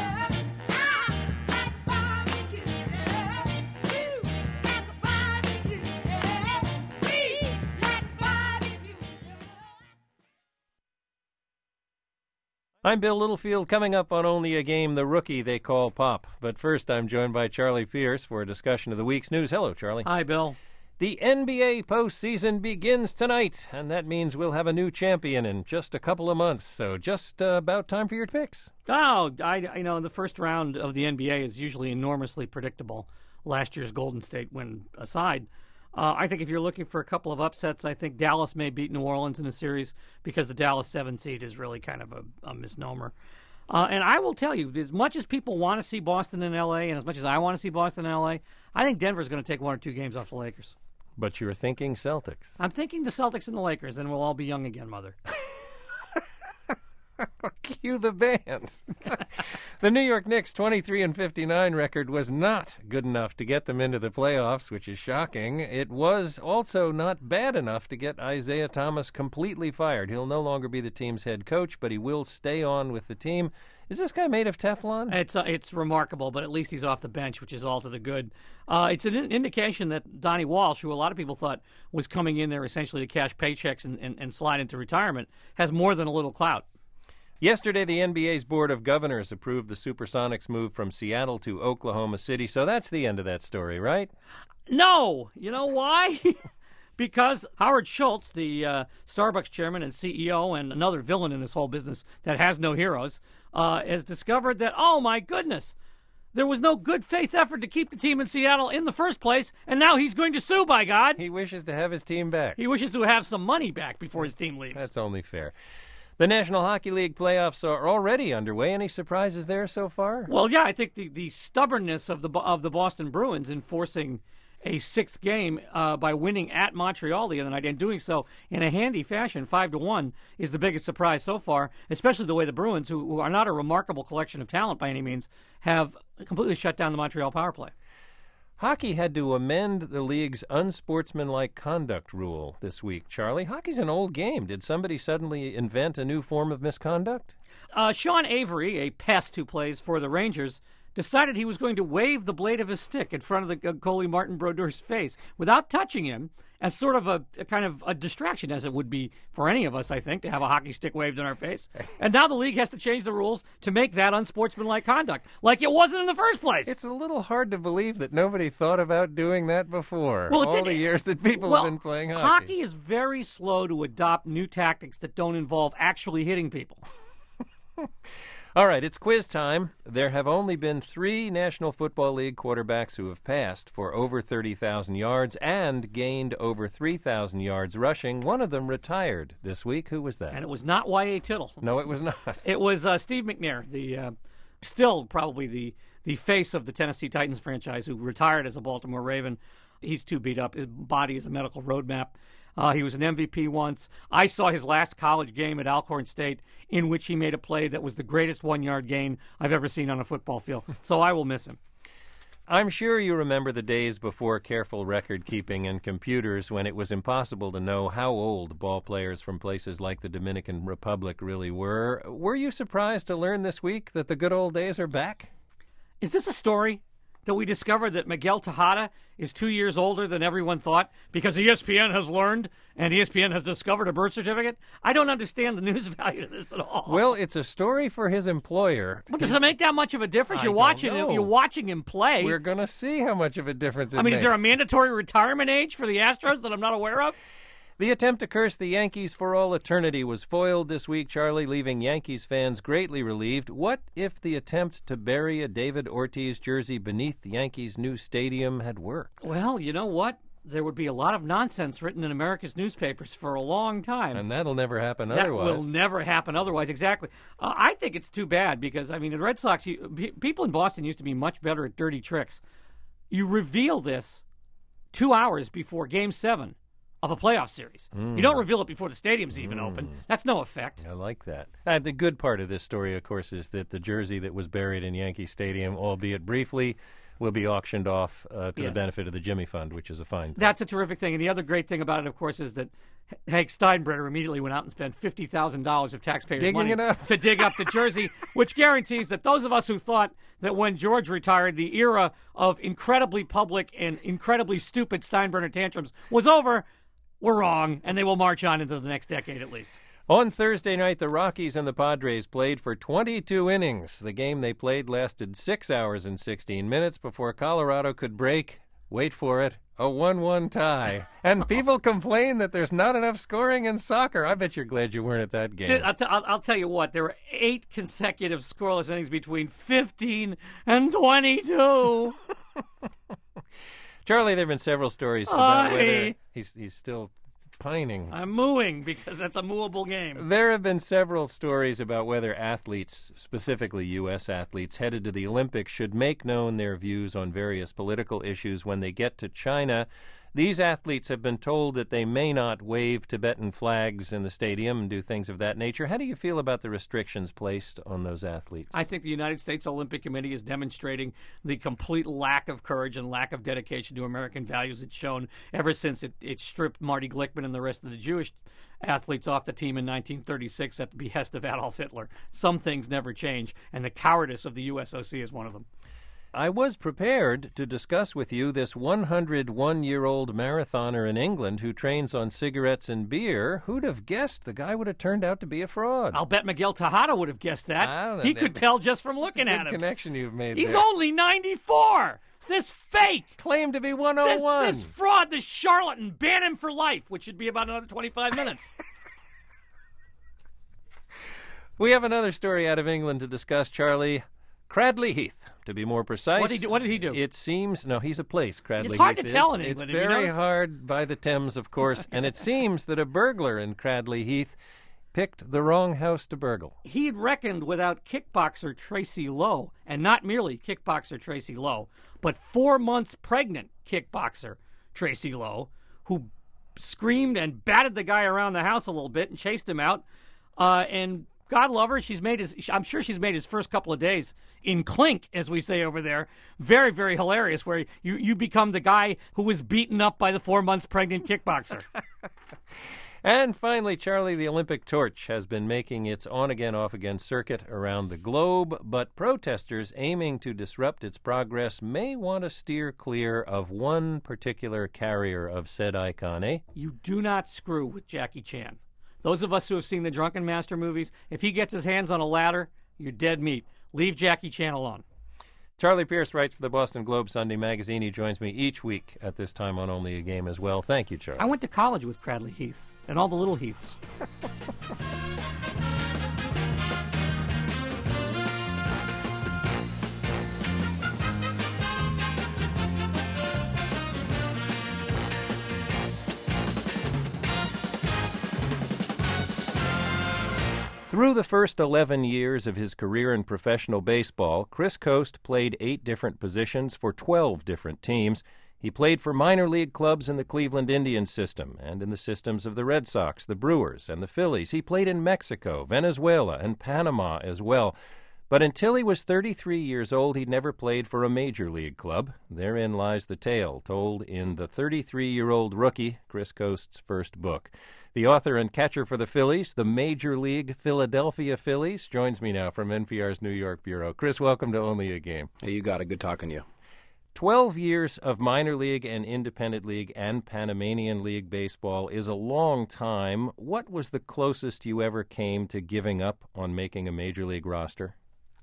I'm Bill Littlefield, coming up on Only a Game, the rookie they call Pop. But first, I'm joined by Charlie Pierce for a discussion of the week's news. Hello, Charlie. Hi, Bill. The NBA postseason begins tonight, and that means we'll have a new champion in just a couple of months. So just about time for your picks. Oh, I know the first round of the NBA is usually enormously predictable, last year's Golden State win aside. I think if you're looking for a couple of upsets, I think Dallas may beat New Orleans in a series because the Dallas 7 seed is really kind of a misnomer. And I will tell you, as much as people want to see Boston and L.A., and as much as I want to see Boston and L.A., I think Denver's going to take 1 or 2 games off the Lakers. But you're thinking Celtics. I'm thinking the Celtics and the Lakers, and we'll all be young again, Mother. Cue the band. The New York Knicks' 23-59 record was not good enough to get them into the playoffs, which is shocking. It was also not bad enough to get Isaiah Thomas completely fired. He'll no longer be the team's head coach, but he will stay on with the team. Is this guy made of Teflon? It's remarkable, but at least he's off the bench, which is all to the good. It's an indication that Donnie Walsh, who a lot of people thought was coming in there essentially to cash paychecks and slide into retirement, has more than a little clout. Yesterday, the NBA's Board of Governors approved the Supersonics move from Seattle to Oklahoma City, so that's the end of that story, right? No! You know why? Because Howard Schultz, the Starbucks chairman and CEO and another villain in this whole business that has no heroes, has discovered that, oh my goodness, there was no good faith effort to keep the team in Seattle in the first place, and now he's going to sue, by God. He wishes to have his team back. He wishes to have some money back before his team leaves. That's only fair. The National Hockey League playoffs are already underway. Any surprises there so far? Well, yeah, I think the stubbornness of the Boston Bruins in forcing a sixth game by winning at Montreal the other night, and doing so in a handy fashion. 5-1 is the biggest surprise so far, especially the way the Bruins, who are not a remarkable collection of talent by any means, have completely shut down the Montreal power play. Hockey had to amend the league's unsportsmanlike conduct rule this week, Charlie. Hockey's an old game. Did somebody suddenly invent a new form of misconduct? Sean Avery, a pest who plays for the Rangers, decided he was going to wave the blade of his stick in front of the goalie Martin Brodeur's face without touching him, as sort of a kind of a distraction, as it would be for any of us, I think, to have a hockey stick waved in our face. And now the league has to change the rules to make that unsportsmanlike conduct, like it wasn't in the first place. It's a little hard to believe that nobody thought about doing that before, all the years that people have been playing hockey. Hockey is very slow to adopt new tactics that don't involve actually hitting people. All right, it's quiz time. There have only been 3 National Football League quarterbacks who have passed for over 30,000 yards and gained over 3,000 yards rushing. One of them retired this week. Who was that? And it was not Y.A. Tittle. No, it was not. It was Steve McNair, the still probably the face of the Tennessee Titans franchise, who retired as a Baltimore Raven. He's too beat up. His body is a medical roadmap. He was an MVP once. I saw his last college game at Alcorn State, in which he made a play that was the greatest 1-yard gain I've ever seen on a football field. So I will miss him. I'm sure you remember the days before careful record-keeping and computers, when it was impossible to know how old ball players from places like the Dominican Republic really were. Were you surprised to learn this week that the good old days are back? Is this a story that we discovered that Miguel Tejada is 2 years older than everyone thought because ESPN has learned and ESPN has discovered a birth certificate? I don't understand the news value of this at all. Well, it's a story for his employer. But does it make that much of a difference? You're watching him play. We're going to see how much of a difference it makes. Is there a mandatory retirement age for the Astros that I'm not aware of? The attempt to curse the Yankees for all eternity was foiled this week, Charlie, leaving Yankees fans greatly relieved. What if the attempt to bury a David Ortiz jersey beneath the Yankees' new stadium had worked? Well, you know what? There would be a lot of nonsense written in America's newspapers for a long time. And that'll never happen otherwise. That will never happen otherwise, exactly. I think it's too bad because, I mean, the Red Sox, people in Boston used to be much better at dirty tricks. You reveal this 2 hours before Game 7 of a playoff series. You don't reveal it before the stadium's even open. That's no effect. I like that. The good part of this story, of course, is that the jersey that was buried in Yankee Stadium, albeit briefly, will be auctioned off to the benefit of the Jimmy Fund, which is a fine thing. That's a terrific thing. And the other great thing about it, of course, is that Hank Steinbrenner immediately went out and spent $50,000 of taxpayers' money to dig up the jersey, which guarantees that those of us who thought that when George retired, the era of incredibly public and incredibly stupid Steinbrenner tantrums was over, we're wrong, and they will march on into the next decade at least. On Thursday night, the Rockies and the Padres played for 22 innings. The game they played lasted 6 hours and 16 minutes before Colorado could break, wait for it, a 1-1 tie. And people complain that there's not enough scoring in soccer. I bet you're glad you weren't at that game. I'll tell you what, there were 8 consecutive scoreless innings between 15 and 22. Charlie, there have been several stories about whether he's still pining. I'm mooing because that's a mooable game. There have been several stories about whether athletes, specifically U.S. athletes, headed to the Olympics should make known their views on various political issues when they get to China. These athletes have been told that they may not wave Tibetan flags in the stadium and do things of that nature. How do you feel about the restrictions placed on those athletes? I think the United States Olympic Committee is demonstrating the complete lack of courage and lack of dedication to American values it's shown ever since it stripped Marty Glickman and the rest of the Jewish athletes off the team in 1936 at the behest of Adolf Hitler. Some things never change, and the cowardice of the USOC is one of them. I was prepared to discuss with you this 101-year-old marathoner in England who trains on cigarettes and beer. Who'd have guessed the guy would have turned out to be a fraud? I'll bet Miguel Tejada would have guessed that. He could tell just from looking at him. Good connection you've made He's there. only 94! This fake! Claimed to be 101. This fraud, this charlatan, ban him for life, which should be about another 25 minutes. We have another story out of England to discuss, Charlie. Cradley Heath, to be more precise. What did he do? It seems, no, he's a place, Cradley Heath. It's hard to tell in England. It's very hard by the Thames, of course, and it seems that a burglar in Cradley Heath picked the wrong house to burgle. He'd reckoned without kickboxer Tracy Lowe, and not merely kickboxer Tracy Lowe, but 4 months pregnant kickboxer Tracy Lowe, who screamed and batted the guy around the house a little bit and chased him out. And God love her, I'm sure she's made his first couple of days in clink, as we say over there, very, very hilarious, where you become the guy who was beaten up by the 4 months pregnant kickboxer. And finally, Charlie, the Olympic torch has been making its on-again, off-again circuit around the globe, but protesters aiming to disrupt its progress may want to steer clear of one particular carrier of said icon, eh? You do not screw with Jackie Chan. Those of us who have seen the Drunken Master movies, if he gets his hands on a ladder, you're dead meat. Leave Jackie Chan alone. Charlie Pierce writes for the Boston Globe Sunday Magazine. He joins me each week at this time on Only a Game as well. Thank you, Charlie. I went to college with Cradley Heath and all the little Heaths. Through the first 11 years of his career in professional baseball, Chris Coste played 8 different positions for 12 different teams. He played for minor league clubs in the Cleveland Indians system and in the systems of the Red Sox, the Brewers, and the Phillies. He played in Mexico, Venezuela, and Panama as well. But until he was 33 years old, he'd never played for a major league club. Therein lies the tale, told in The 33-Year-Old Rookie, Chris Coste's first book. The author and catcher for the Phillies, the Major League Philadelphia Phillies, joins me now from NPR's New York bureau. Chris, welcome to Only a Game. Hey, you got it. Good talking to you. 12 years of minor league and independent league and Panamanian League baseball is a long time. What was the closest you ever came to giving up on making a major league roster?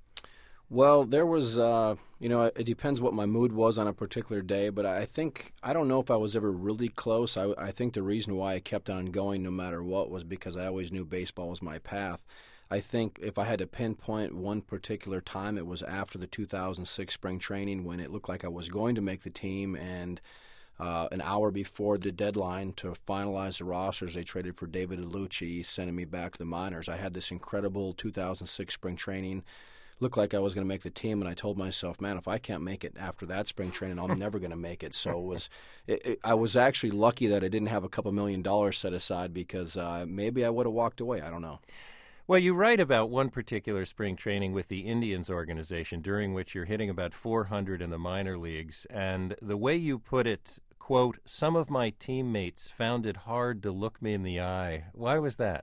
Well, there was, it depends what my mood was on a particular day, but I don't know if I was ever really close. I think the reason why I kept on going no matter what was because I always knew baseball was my path. I think if I had to pinpoint one particular time, it was after the 2006 spring training when it looked like I was going to make the team, and an hour before the deadline to finalize the rosters, they traded for David Alucci, sending me back to the minors. I had this incredible 2006 spring training. Looked like I was going to make the team, and I told myself, man, if I can't make it after that spring training, I'm never going to make it. So I was actually lucky that I didn't have a couple $1 million set aside because maybe I would have walked away. I don't know. Well, you write about one particular spring training with the Indians organization during which you're hitting about 400 in the minor leagues, and the way you put it, quote, some of my teammates found it hard to look me in the eye. Why was that?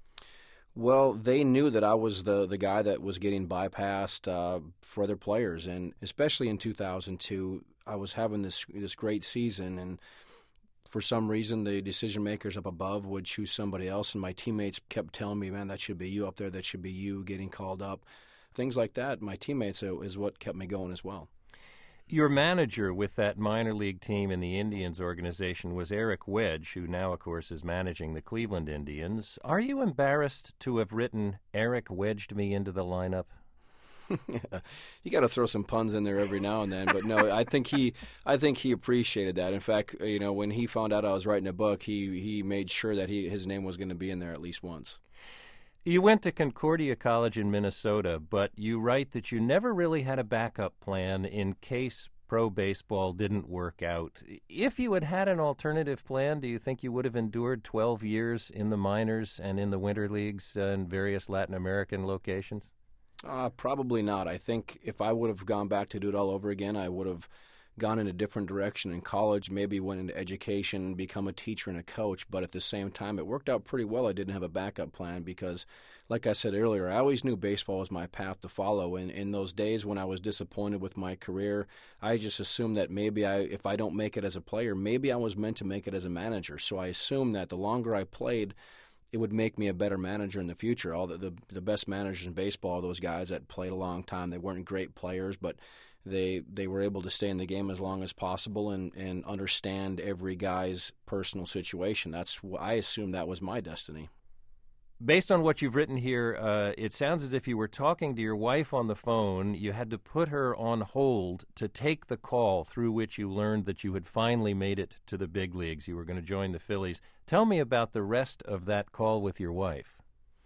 Well, they knew that I was the guy that was getting bypassed for other players, and especially in 2002, I was having this great season, and for some reason the decision makers up above would choose somebody else, and my teammates kept telling me, man, that should be you up there, that should be you getting called up. Things like that, my teammates is what kept me going as well. Your manager with that minor league team in the Indians organization was Eric Wedge, who now, of course, is managing the Cleveland Indians. Are you embarrassed to have written Eric wedged me into the lineup? You got to throw some puns in there every now and then, but no, I think he appreciated that. In fact, when he found out I was writing a book, he made sure that his name was going to be in there at least once. You went to Concordia College in Minnesota, but you write that you never really had a backup plan in case pro baseball didn't work out. If you had had an alternative plan, do you think you would have endured 12 years in the minors and in the winter leagues in various Latin American locations? Probably not. I think if I would have gone back to do it all over again, I would have gone in a different direction in college, maybe went into education, become a teacher and a coach, but at the same time, it worked out pretty well. I didn't have a backup plan because, like I said earlier, I always knew baseball was my path to follow, and in those days when I was disappointed with my career, I just assumed that maybe if I don't make it as a player, maybe I was meant to make it as a manager. So I assumed that the longer I played, it would make me a better manager in the future. All the best managers in baseball, those guys that played a long time, they weren't great players, but they were able to stay in the game as long as possible and understand every guy's personal situation. I assumed that was my destiny. Based on what you've written here, it sounds as if you were talking to your wife on the phone. You had to put her on hold to take the call through which you learned that you had finally made it to the big leagues. You were going to join the Phillies. Tell me about the rest of that call with your wife.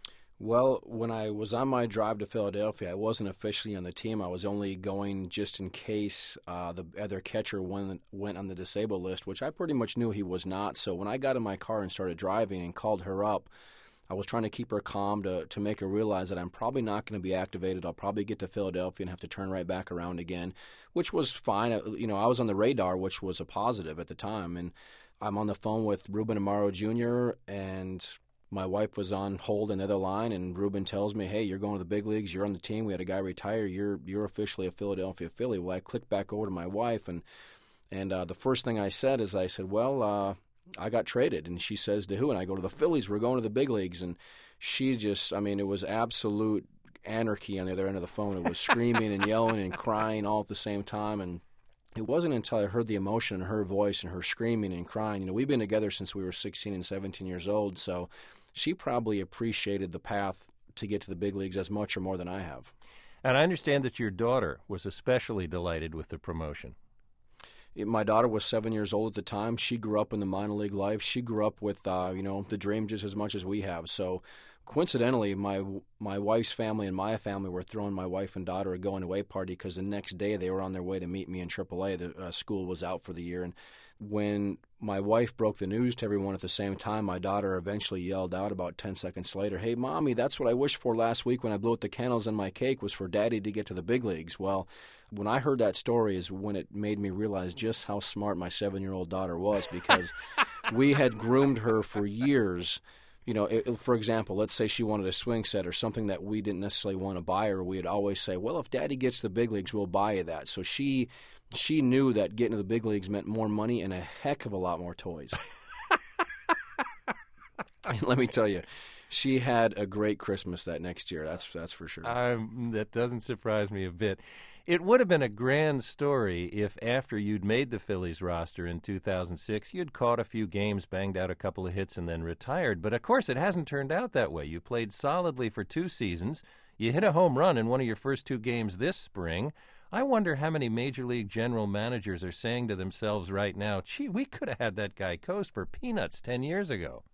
Well, when I was on my drive to Philadelphia, I wasn't officially on the team. I was only going just in case the other catcher went on the disabled list, which I pretty much knew he was not. So when I got in my car and started driving and called her up, I was trying to keep her calm to make her realize that I'm probably not going to be activated. I'll probably get to Philadelphia and have to turn right back around again, which was fine. I was on the radar, which was a positive at the time. And I'm on the phone with Ruben Amaro Jr., and my wife was on hold on the other line, and Ruben tells me, hey, you're going to the big leagues. You're on the team. We had a guy retire. You're officially a Philadelphia Philly. Well, I clicked back over to my wife, and the first thing I said is well, I got traded. And she says, to who? And I go, to the Phillies. We're going to the big leagues. And she just, it was absolute anarchy on the other end of the phone. It was screaming and yelling and crying all at the same time. And it wasn't until I heard the emotion in her voice and her screaming and crying. We've been together since we were 16 and 17 years old, so she probably appreciated the path to get to the big leagues as much or more than I have. And I understand that your daughter was especially delighted with the promotion. My daughter was 7 years old at the time. She grew up in the minor league life. She grew up with, the dream just as much as we have. So coincidentally, my wife's family and my family were throwing my wife and daughter a going-away party because the next day they were on their way to meet me in AAA. The school was out for the year. And when my wife broke the news to everyone at the same time, my daughter eventually yelled out about 10 seconds later, hey, Mommy, that's what I wished for last week when I blew out the candles in my cake, was for Daddy to get to the big leagues. Well, when I heard that story is when it made me realize just how smart my 7-year-old daughter was, because we had groomed her for years. For example, let's say she wanted a swing set or something that we didn't necessarily want to buy her. We'd always say, well, if Daddy gets to the big leagues, we'll buy you that. So she knew that getting to the big leagues meant more money and a heck of a lot more toys. And let me tell you, she had a great Christmas that next year. That's for sure. That doesn't surprise me a bit. It would have been a grand story if after you'd made the Phillies roster in 2006, you'd caught a few games, banged out a couple of hits, and then retired. But, of course, it hasn't turned out that way. You played solidly for 2 seasons. You hit a home run in one of your first 2 games this spring. I wonder how many Major League general managers are saying to themselves right now, gee, we could have had that guy coast for peanuts 10 years ago.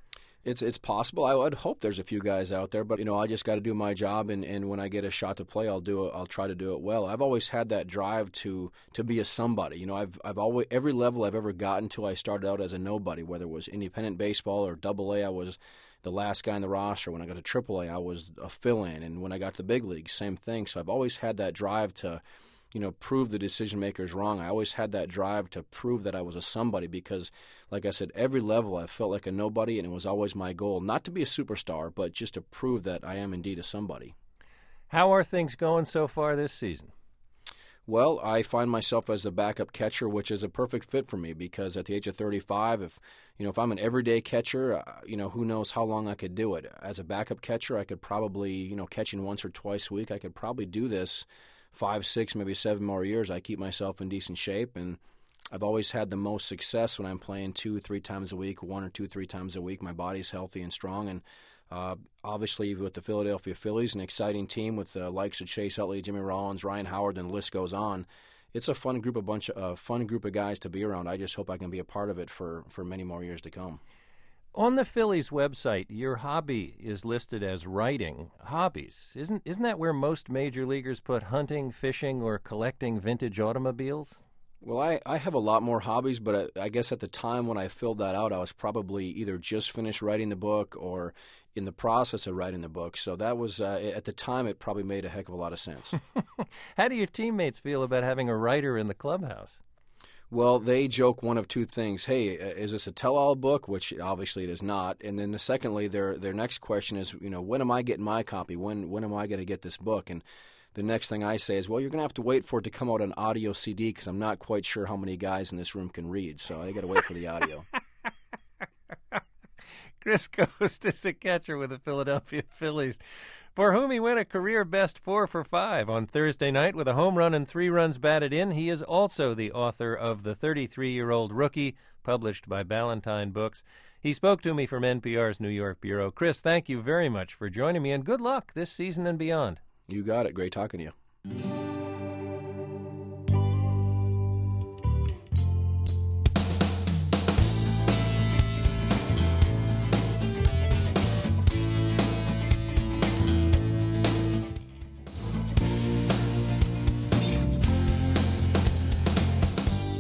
It's possible. I would hope there's a few guys out there, but I just got to do my job, and when I get a shot to play, I'll do it. I'll try to do it well. I've always had that drive to be a somebody. I've always, every level I've ever gotten to, I started out as a nobody. Whether it was independent baseball or AA, I was the last guy in the roster. When I got to AAA, I was a fill-in, and when I got to the big leagues, same thing. So I've always had that drive to prove the decision makers wrong. I always had that drive to prove that I was a somebody because, like I said, every level I felt like a nobody, and it was always my goal not to be a superstar, but just to prove that I am indeed a somebody. How are things going so far this season? Well, I find myself as a backup catcher, which is a perfect fit for me because at the age of 35, if I'm an everyday catcher, who knows how long I could do it. As a backup catcher, I could probably, catching once or twice a week, I could probably do this 5, 6, maybe 7 more years. I keep myself in decent shape, and I've always had the most success when I'm playing 2-3 times a week, 1 or 2-3 times a week. My body's healthy and strong, and obviously with the Philadelphia Phillies, an exciting team with the likes of Chase Utley, Jimmy Rollins, Ryan Howard, and the list goes on. It's a fun group of guys to be around. I just hope I can be a part of it for many more years to come. On the Phillies website, your hobby is listed as writing. Hobbies. Isn't that where most major leaguers put hunting, fishing, or collecting vintage automobiles? Well, I have a lot more hobbies, but I guess at the time when I filled that out, I was probably either just finished writing the book or in the process of writing the book. So that was, at the time, it probably made a heck of a lot of sense. How do your teammates feel about having a writer in the clubhouse? Well, they joke one of 2 things. Hey, is this a tell-all book? Which obviously it is not. And then secondly, their next question is, when am I getting my copy? When am I going to get this book? And the next thing I say is, well, you're going to have to wait for it to come out on audio CD because I'm not quite sure how many guys in this room can read. So I got to wait for the audio. Chris Coste is a catcher with the Philadelphia Phillies, for whom he went a career-best 4 for 5 on Thursday night with a home run and 3 runs batted in. He is also the author of The 33-Year-Old Rookie, published by Ballantine Books. He spoke to me from NPR's New York bureau. Chris, thank you very much for joining me, and good luck this season and beyond. You got it. Great talking to you.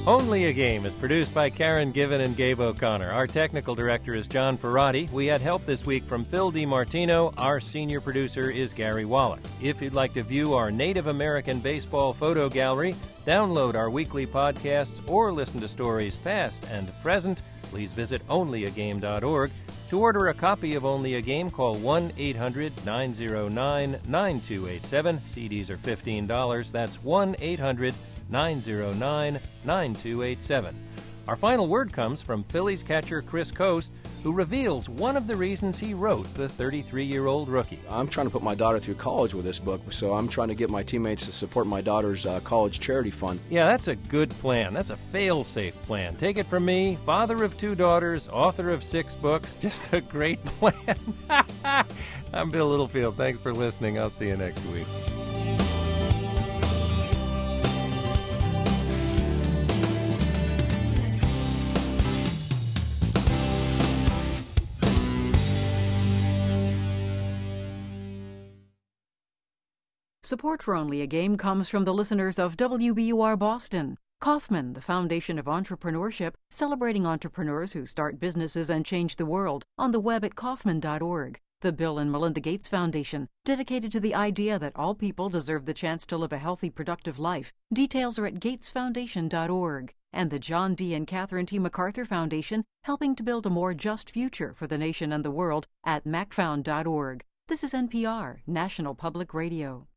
Only a Game is produced by Karen Given and Gabe O'Connor. Our technical director is John Ferrati. We had help this week from Phil DiMartino. Our senior producer is Gary Wallach. If you'd like to view our Native American baseball photo gallery, download our weekly podcasts, or listen to stories past and present, please visit onlyagame.org. To order a copy of Only a Game, call 1-800-909-9287. CDs are $15. That's 1-800-909-9287. Our final word comes from Phillies catcher Chris Coast, who reveals one of the reasons he wrote The 33-Year-Old Rookie. I'm trying to put my daughter through college with this book, so I'm trying to get my teammates to support my daughter's college charity fund. Yeah, that's a good plan. That's a fail-safe plan. Take it from me, father of 2 daughters, author of 6 books. Just a great plan. I'm Bill Littlefield. Thanks for listening. I'll see you next week. Support for Only a Game comes from the listeners of WBUR Boston. Kauffman, the Foundation of Entrepreneurship, celebrating entrepreneurs who start businesses and change the world, on the web at Kauffman.org. The Bill and Melinda Gates Foundation, dedicated to the idea that all people deserve the chance to live a healthy, productive life. Details are at gatesfoundation.org. And the John D. and Catherine T. MacArthur Foundation, helping to build a more just future for the nation and the world at macfound.org. This is NPR, National Public Radio.